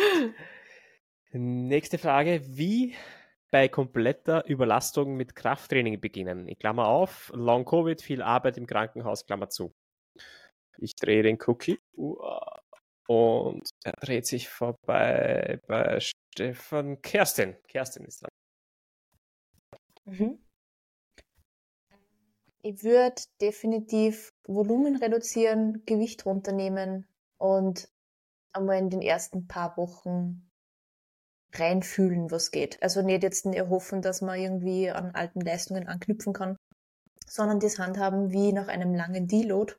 Nächste Frage. Wie bei kompletter Überlastung mit Krafttraining beginnen? In Klammer auf, Long Covid, viel Arbeit im Krankenhaus, Klammer zu. Ich drehe den Cookie und er dreht sich vorbei bei Stefan. Kerstin ist dran. Mhm. Ich würde definitiv Volumen reduzieren, Gewicht runternehmen und einmal in den ersten paar Wochen reinfühlen, was geht. Also nicht jetzt erhoffen, dass man irgendwie an alten Leistungen anknüpfen kann, sondern das handhaben wie nach einem langen Deload.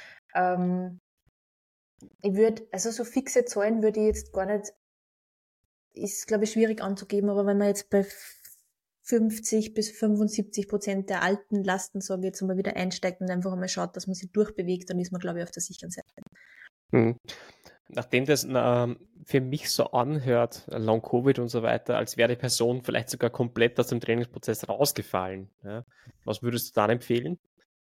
Ich würde, also so fixe Zahlen würde ich jetzt gar nicht, ist glaube ich schwierig anzugeben, aber wenn man jetzt bei 50 bis 75% der alten Lasten, sage ich jetzt mal, wieder einsteigt und einfach einmal schaut, dass man sich durchbewegt, dann ist man, glaube ich, auf der sicheren Seite. Nachdem das für mich so anhört, Long Covid und so weiter, als wäre die Person vielleicht sogar komplett aus dem Trainingsprozess rausgefallen. Ja? Was würdest du dann empfehlen?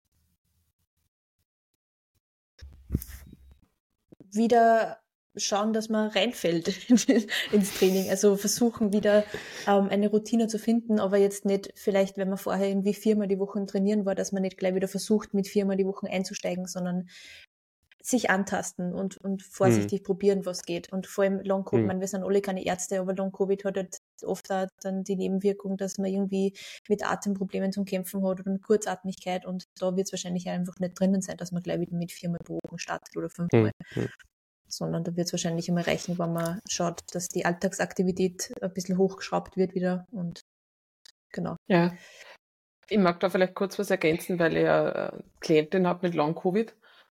Wieder schauen, dass man reinfällt ins Training. Also versuchen wieder eine Routine zu finden, aber jetzt nicht vielleicht, wenn man vorher irgendwie 4-mal die Woche trainieren war, dass man nicht gleich wieder versucht, mit 4-mal die Woche einzusteigen, sondern sich antasten und vorsichtig probieren, was geht. Und vor allem Long-Covid, ich meine, wir sind alle keine Ärzte, aber Long-Covid hat halt oft auch dann die Nebenwirkung, dass man irgendwie mit Atemproblemen zu kämpfen hat oder mit Kurzatmigkeit, und da wird es wahrscheinlich einfach nicht drinnen sein, dass man gleich wieder mit 4-mal pro Woche startet oder 5-mal. Sondern da wird es wahrscheinlich immer reichen, wenn man schaut, dass die Alltagsaktivität ein bisschen hochgeschraubt wird wieder, und genau. Ja. Ich mag da vielleicht kurz was ergänzen, weil ich eine Klientin habe mit Long-Covid.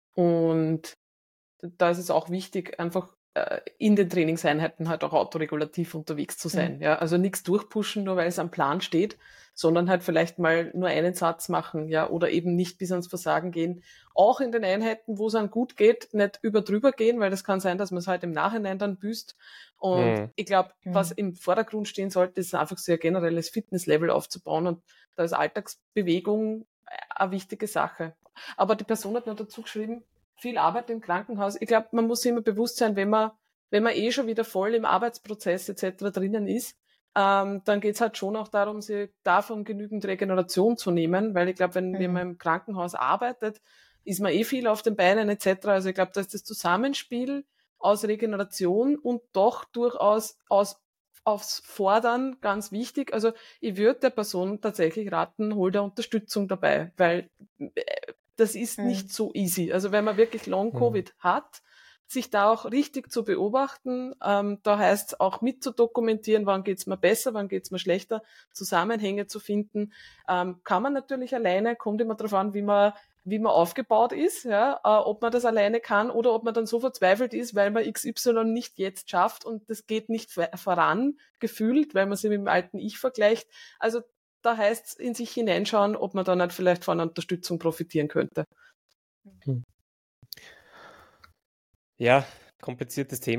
Und da ist es auch wichtig, einfach in den Trainingseinheiten halt auch autoregulativ unterwegs zu sein. Ja? Also nichts durchpushen, nur weil es am Plan steht, sondern halt vielleicht mal nur einen Satz machen, ja, oder eben nicht bis ans Versagen gehen. Auch in den Einheiten, wo es einem gut geht, nicht drüber gehen, weil das kann sein, dass man es halt im Nachhinein dann büßt. Und ich glaube, was im Vordergrund stehen sollte, ist einfach so ein generelles Fitnesslevel aufzubauen, und da ist Alltagsbewegung eine wichtige Sache. Aber die Person hat noch dazu geschrieben, viel Arbeit im Krankenhaus. Ich glaube, man muss sich immer bewusst sein, wenn man schon wieder voll im Arbeitsprozess etc. drinnen ist, dann geht's halt schon auch darum, sich davon genügend Regeneration zu nehmen, weil ich glaube, wenn man im Krankenhaus arbeitet, ist man viel auf den Beinen etc. Also ich glaube, da ist das Zusammenspiel aus Regeneration und doch durchaus aufs Fordern ganz wichtig. Also ich würde der Person tatsächlich raten, hol da Unterstützung dabei, weil das ist nicht so easy. Also wenn man wirklich Long-Covid hat, sich da auch richtig zu beobachten, da heißt es auch mit zu dokumentieren, wann geht's mir besser, wann geht's mir schlechter, Zusammenhänge zu finden. Kann man natürlich alleine, kommt immer darauf an, wie man aufgebaut ist, ja, ob man das alleine kann oder ob man dann so verzweifelt ist, weil man XY nicht jetzt schafft und das geht nicht voran, gefühlt, weil man sich mit dem alten Ich vergleicht. Also da heißt es in sich hineinschauen, ob man dann nicht vielleicht von einer Unterstützung profitieren könnte. Ja, kompliziertes Thema.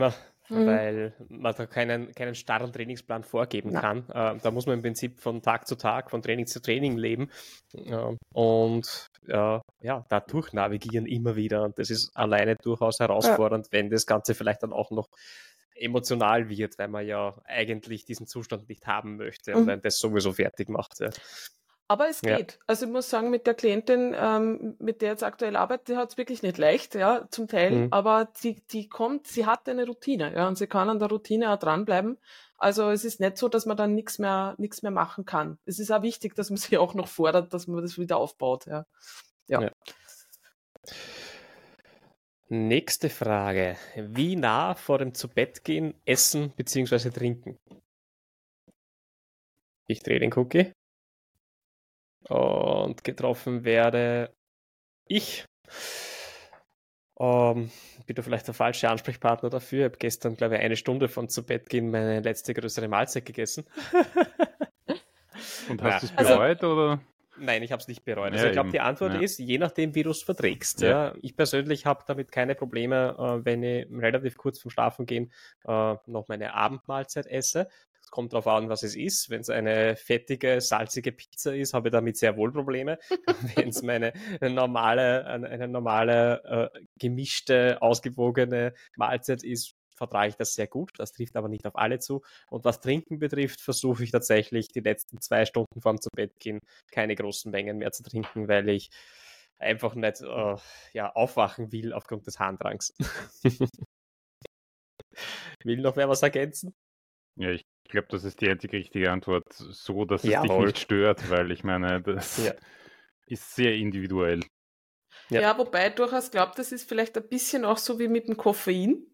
weil man da keinen starren Trainingsplan vorgeben kann. Da muss man im Prinzip von Tag zu Tag, von Training zu Training leben und da durchnavigieren immer wieder. Und das ist alleine durchaus herausfordernd, wenn das Ganze vielleicht dann auch noch emotional wird, weil man ja eigentlich diesen Zustand nicht haben möchte und dann das sowieso fertig macht. Ja. Aber es geht. Also ich muss sagen, mit der Klientin, mit der jetzt aktuell arbeite, die hat es wirklich nicht leicht, ja, zum Teil, aber sie hat eine Routine, ja, und sie kann an der Routine auch dranbleiben. Also es ist nicht so, dass man dann nichts mehr machen kann. Es ist auch wichtig, dass man sie auch noch fordert, dass man das wieder aufbaut, ja. Nächste Frage. Wie nah vor dem Zubettgehen essen bzw. trinken? Ich drehe den Cookie. Und getroffen werde ich. Bin da vielleicht der falsche Ansprechpartner dafür. Ich habe gestern, glaube ich, 1 Stunde von zu Bett gehen meine letzte größere Mahlzeit gegessen. Und hast du es bereut, oder? Nein, ich habe es nicht bereut. Also ich glaube, die Antwort ist, je nachdem, wie du es verträgst. Ja. Ich persönlich habe damit keine Probleme, wenn ich relativ kurz vorm Schlafengehen noch meine Abendmahlzeit esse. Es kommt darauf an, was es ist. Wenn es eine fettige, salzige Pizza ist, habe ich damit sehr wohl Probleme. Wenn es eine normale, gemischte, ausgewogene Mahlzeit ist, vertrage ich das sehr gut. Das trifft aber nicht auf alle zu. Und was Trinken betrifft, versuche ich tatsächlich die letzten 2 Stunden vorm Zubettgehen keine großen Mengen mehr zu trinken, weil ich einfach nicht aufwachen will aufgrund des Harndrangs. Will noch wer was ergänzen? Ja, ich glaube, das ist die einzige richtige Antwort, so dass es dich nicht stört, weil ich meine, das ist sehr individuell. Ja, wobei ich durchaus glaube, das ist vielleicht ein bisschen auch so wie mit dem Koffein,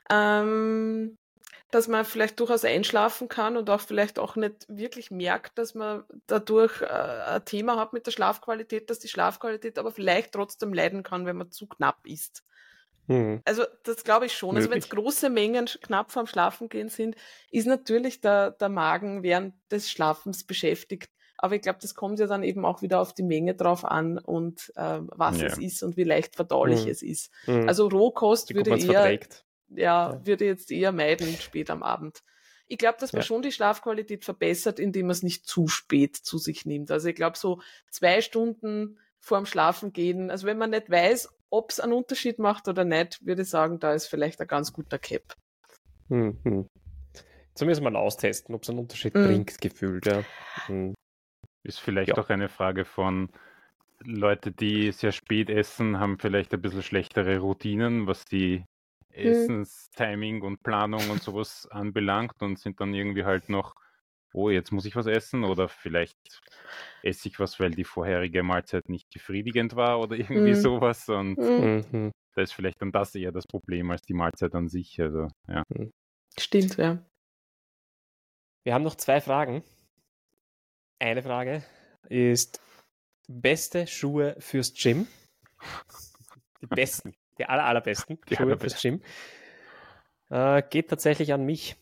dass man vielleicht durchaus einschlafen kann und auch vielleicht auch nicht wirklich merkt, dass man dadurch ein Thema hat mit der Schlafqualität, dass die Schlafqualität aber vielleicht trotzdem leiden kann, wenn man zu knapp isst. Also das glaube ich schon. Also wenn es große Mengen knapp vorm Schlafengehen sind, ist natürlich der Magen während des Schlafens beschäftigt. Aber ich glaube, das kommt ja dann eben auch wieder auf die Menge drauf an und was es ist und wie leicht verdaulich es ist. Also Rohkost würde jetzt eher meiden spät am Abend. Ich glaube, dass man schon die Schlafqualität verbessert, indem man es nicht zu spät zu sich nimmt. Also ich glaube, so 2 Stunden vorm Schlafengehen, also wenn man nicht weiß, ob es einen Unterschied macht oder nicht, würde ich sagen, da ist vielleicht ein ganz guter Cap. Zumindest mal austesten, ob es einen Unterschied bringt, gefühlt. Ja. Ist vielleicht auch eine Frage von Leute, die sehr spät essen, haben vielleicht ein bisschen schlechtere Routinen, was die Essenstiming und Planung und sowas anbelangt und sind dann irgendwie halt noch, oh, jetzt muss ich was essen oder vielleicht esse ich was, weil die vorherige Mahlzeit nicht befriedigend war oder irgendwie sowas und da ist vielleicht dann das eher das Problem als die Mahlzeit an sich. Also, ja. Stimmt, ja. Wir haben noch 2 Fragen. Eine Frage ist beste Schuhe fürs Gym. Die besten, die allerbesten Schuhe fürs Gym. Geht tatsächlich an mich.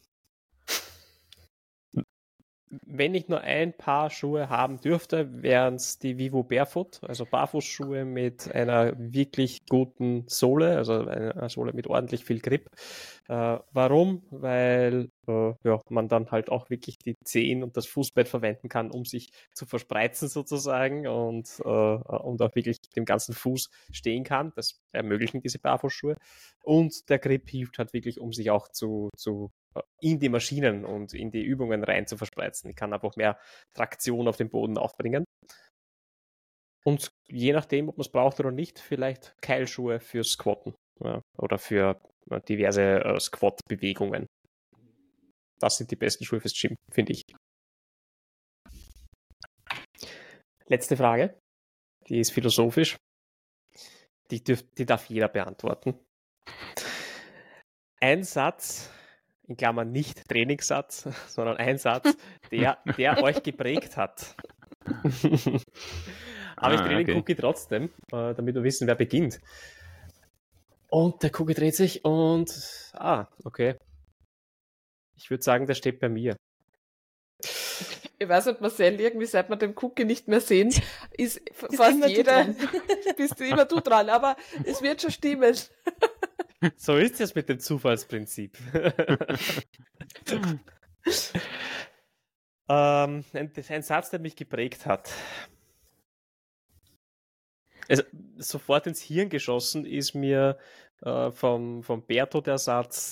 Wenn ich nur ein Paar Schuhe haben dürfte, wären es die Vivo Barefoot, also Barfußschuhe mit einer wirklich guten Sohle, also eine Sohle mit ordentlich viel Grip. Warum? Weil man dann halt auch wirklich die Zehen und das Fußbett verwenden kann, um sich zu verspreizen sozusagen und auch wirklich dem ganzen Fuß stehen kann. Das ermöglichen diese Barfußschuhe. Und der Grip hilft halt wirklich, um sich auch in die Maschinen und in die Übungen rein zu verspreizen. Ich kann einfach mehr Traktion auf dem Boden aufbringen. Und je nachdem, ob man es braucht oder nicht, vielleicht Keilschuhe fürs Squatten oder für diverse Squat-Bewegungen. Das sind die besten Schuhe fürs Gym, finde ich. Letzte Frage. Die ist philosophisch. Die darf jeder beantworten. Ein Satz, in Klammern nicht Trainingssatz, sondern ein Satz, der euch geprägt hat. Aber ich drehe den Cookie trotzdem, damit wir wissen, wer beginnt. Und der Cookie dreht sich und... okay. Ich würde sagen, der steht bei mir. Ich weiß nicht, Marcel, irgendwie seit wir den Cookie nicht mehr sehen, ist fast jeder... Bist du immer du dran, aber es wird schon stimmen. So ist es mit dem Zufallsprinzip. Ein Satz, der mich geprägt hat. Also, sofort ins Hirn geschossen ist mir vom Berto der Satz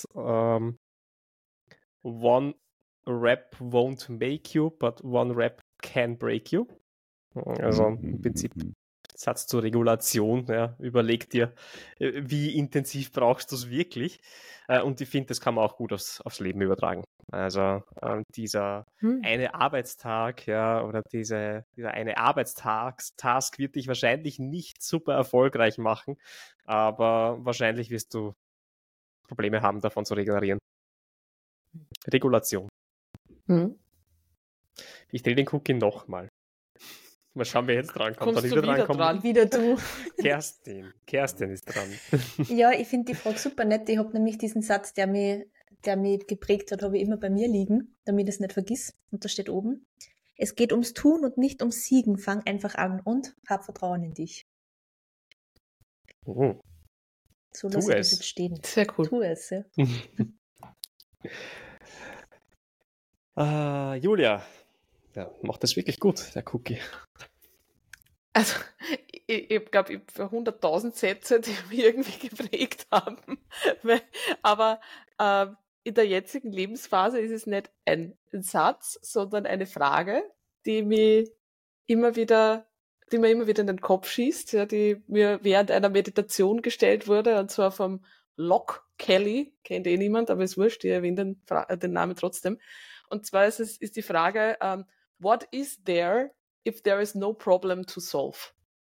One rep won't make you, but one rep can break you. Also im Prinzip Satz zur Regulation. Ja. Überleg dir, wie intensiv brauchst du es wirklich. Und ich finde, das kann man auch gut aufs Leben übertragen. Also dieser eine Arbeitstag, ja, oder dieser eine Arbeitstask wird dich wahrscheinlich nicht super erfolgreich machen, aber wahrscheinlich wirst du Probleme haben, davon zu regenerieren. Regulation. Ich drehe den Cookie nochmal. Mal schauen, wer jetzt dran kommt. Kommst du wieder dran? Wieder du. Kerstin ist dran. Ja, ich finde die Frage super nett. Ich habe nämlich diesen Satz, der mich geprägt hat, habe ich immer bei mir liegen, damit ich es nicht vergiss. Und da steht oben: Es geht ums Tun und nicht ums Siegen. Fang einfach an und hab Vertrauen in dich. Oh. So lasse ich das jetzt stehen. Sehr cool. Tu es, ja. Julia, ja, macht das wirklich gut, der Cookie. Also, ich glaube, ich habe 100.000 Sätze, die mich irgendwie geprägt haben. Aber in der jetzigen Lebensphase ist es nicht ein Satz, sondern eine Frage, die mir immer wieder in den Kopf schießt, ja, die mir während einer Meditation gestellt wurde, und zwar vom Locke Kelly, kennt niemand, aber ist wurscht, ich erwähne den Namen trotzdem. Und zwar ist die Frage, what is there if there is no problem to solve?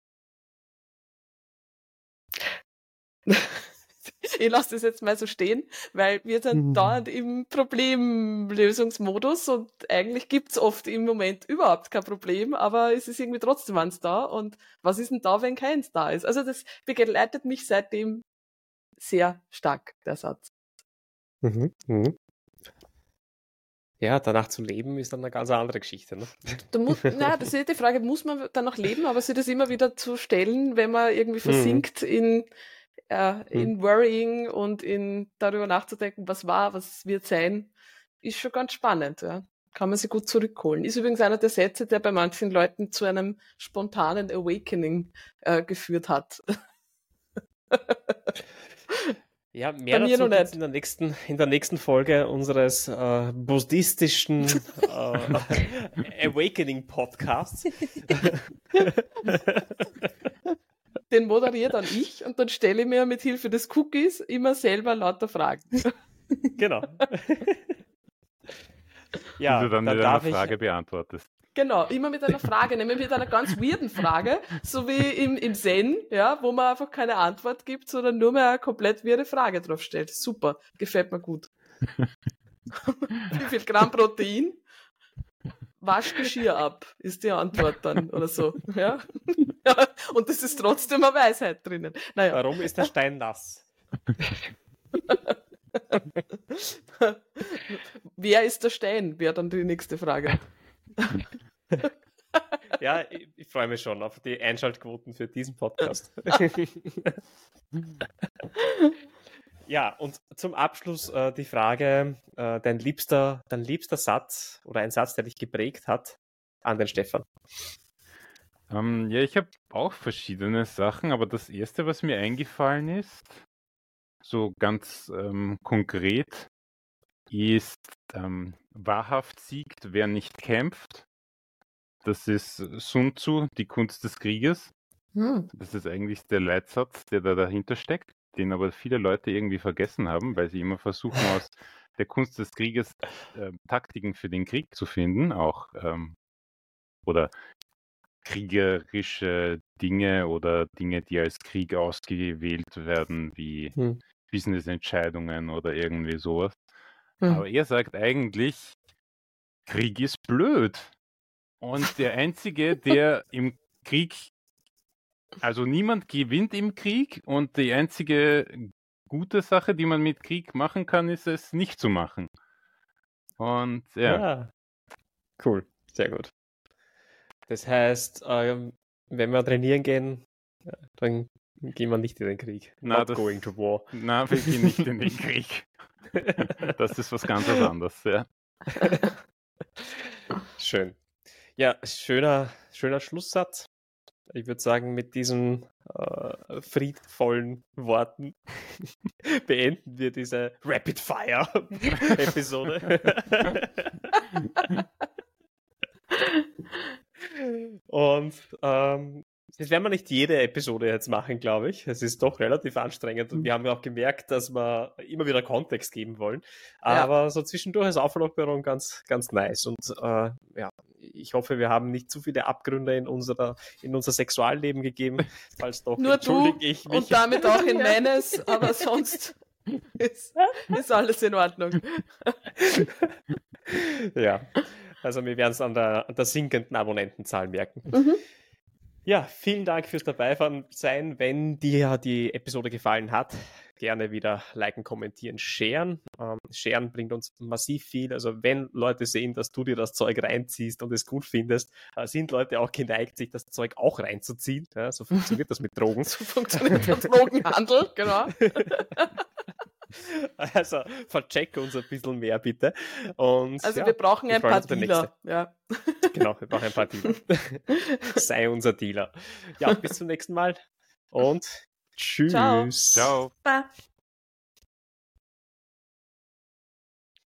Ich lasse das jetzt mal so stehen, weil wir sind dauernd im Problemlösungsmodus und eigentlich gibt es oft im Moment überhaupt kein Problem, aber es ist irgendwie trotzdem eins da. Und was ist denn da, wenn keins da ist? Also das begleitet mich seitdem sehr stark, der Satz. Ja, danach zu leben ist dann eine ganz andere Geschichte. Ne? Das ist die Frage, muss man danach leben, aber sich das immer wieder zu stellen, wenn man irgendwie versinkt in Worrying und in darüber nachzudenken, was war, was wird sein, ist schon ganz spannend. Ja. Kann man sich gut zurückholen. Ist übrigens einer der Sätze, der bei manchen Leuten zu einem spontanen Awakening geführt hat. Ja, mehr dazu gibt's in der nächsten Folge unseres buddhistischen Awakening-Podcasts. Den moderiert dann ich und dann stelle ich mir mit Hilfe des Cookies immer selber lauter Fragen. Genau. Ja, die du dann mit einer Frage beantwortest. Genau, immer mit einer Frage, nämlich mit einer ganz weirden Frage, so wie im Zen, ja, wo man einfach keine Antwort gibt, sondern nur mehr eine komplett weirde Frage drauf stellt. Super, gefällt mir gut. Wie viel Gramm Protein? Wasch Geschirr ab, ist die Antwort dann oder so. Ja? Ja, und es ist trotzdem eine Weisheit drinnen. Naja. Warum ist der Stein nass? Wer ist der Stein? Wäre dann die nächste Frage. Ja, ich freue mich schon auf die Einschaltquoten für diesen Podcast. Ja, und zum Abschluss die Frage, dein liebster Satz oder ein Satz, der dich geprägt hat, an den Stefan. Ja, ich habe auch verschiedene Sachen, aber das erste, was mir eingefallen ist, so ganz konkret, ist wahrhaft siegt, wer nicht kämpft. Das ist Sun Tzu, die Kunst des Krieges. Das ist eigentlich der Leitsatz, der da dahinter steckt, den aber viele Leute irgendwie vergessen haben, weil sie immer versuchen, aus der Kunst des Krieges Taktiken für den Krieg zu finden, auch oder kriegerische Dinge oder Dinge, die als Krieg ausgewählt werden, wie Business-Entscheidungen oder irgendwie sowas. Aber er sagt eigentlich, Krieg ist blöd. Und der Einzige, der im Krieg, also niemand gewinnt im Krieg und die einzige gute Sache, die man mit Krieg machen kann, ist es nicht zu machen. Und ja. Cool, sehr gut. Das heißt, wenn wir trainieren gehen, dann Gehen wir nicht in den Krieg. Na, Not going to war. Na, wir gehen nicht in den Krieg. Das ist was ganz anderes, ja. Schön. Ja, schöner Schlusssatz. Ich würde sagen, mit diesen friedvollen Worten beenden wir diese Rapid-Fire-Episode. Und das werden wir nicht jede Episode jetzt machen, glaube ich. Es ist doch relativ anstrengend und wir haben ja auch gemerkt, dass wir immer wieder Kontext geben wollen. Aber so zwischendurch ist Auflockerung ganz, ganz nice. Und ja, ich hoffe, wir haben nicht zu viele Abgründe in unser Sexualleben gegeben. Falls doch, nur entschuldige du ich mich. und damit auch in meines, aber sonst ist alles in Ordnung. Ja, also wir werden es an der sinkenden Abonnentenzahl merken. Mhm. Ja, vielen Dank fürs Dabei-Sein. Wenn dir die Episode gefallen hat, gerne wieder liken, kommentieren, sharen. Sharen bringt uns massiv viel. Also wenn Leute sehen, dass du dir das Zeug reinziehst und es gut findest, sind Leute auch geneigt, sich das Zeug auch reinzuziehen. Ja, so funktioniert das mit Drogen. So funktioniert der Drogenhandel, genau. Also vercheck uns ein bisschen mehr, bitte. Und, also ja, wir brauchen ein paar Dealer. Ja. Genau, wir brauchen ein paar Dealer. Sei unser Dealer. Ja, bis zum nächsten Mal und tschüss. Ciao. Ciao. Ba.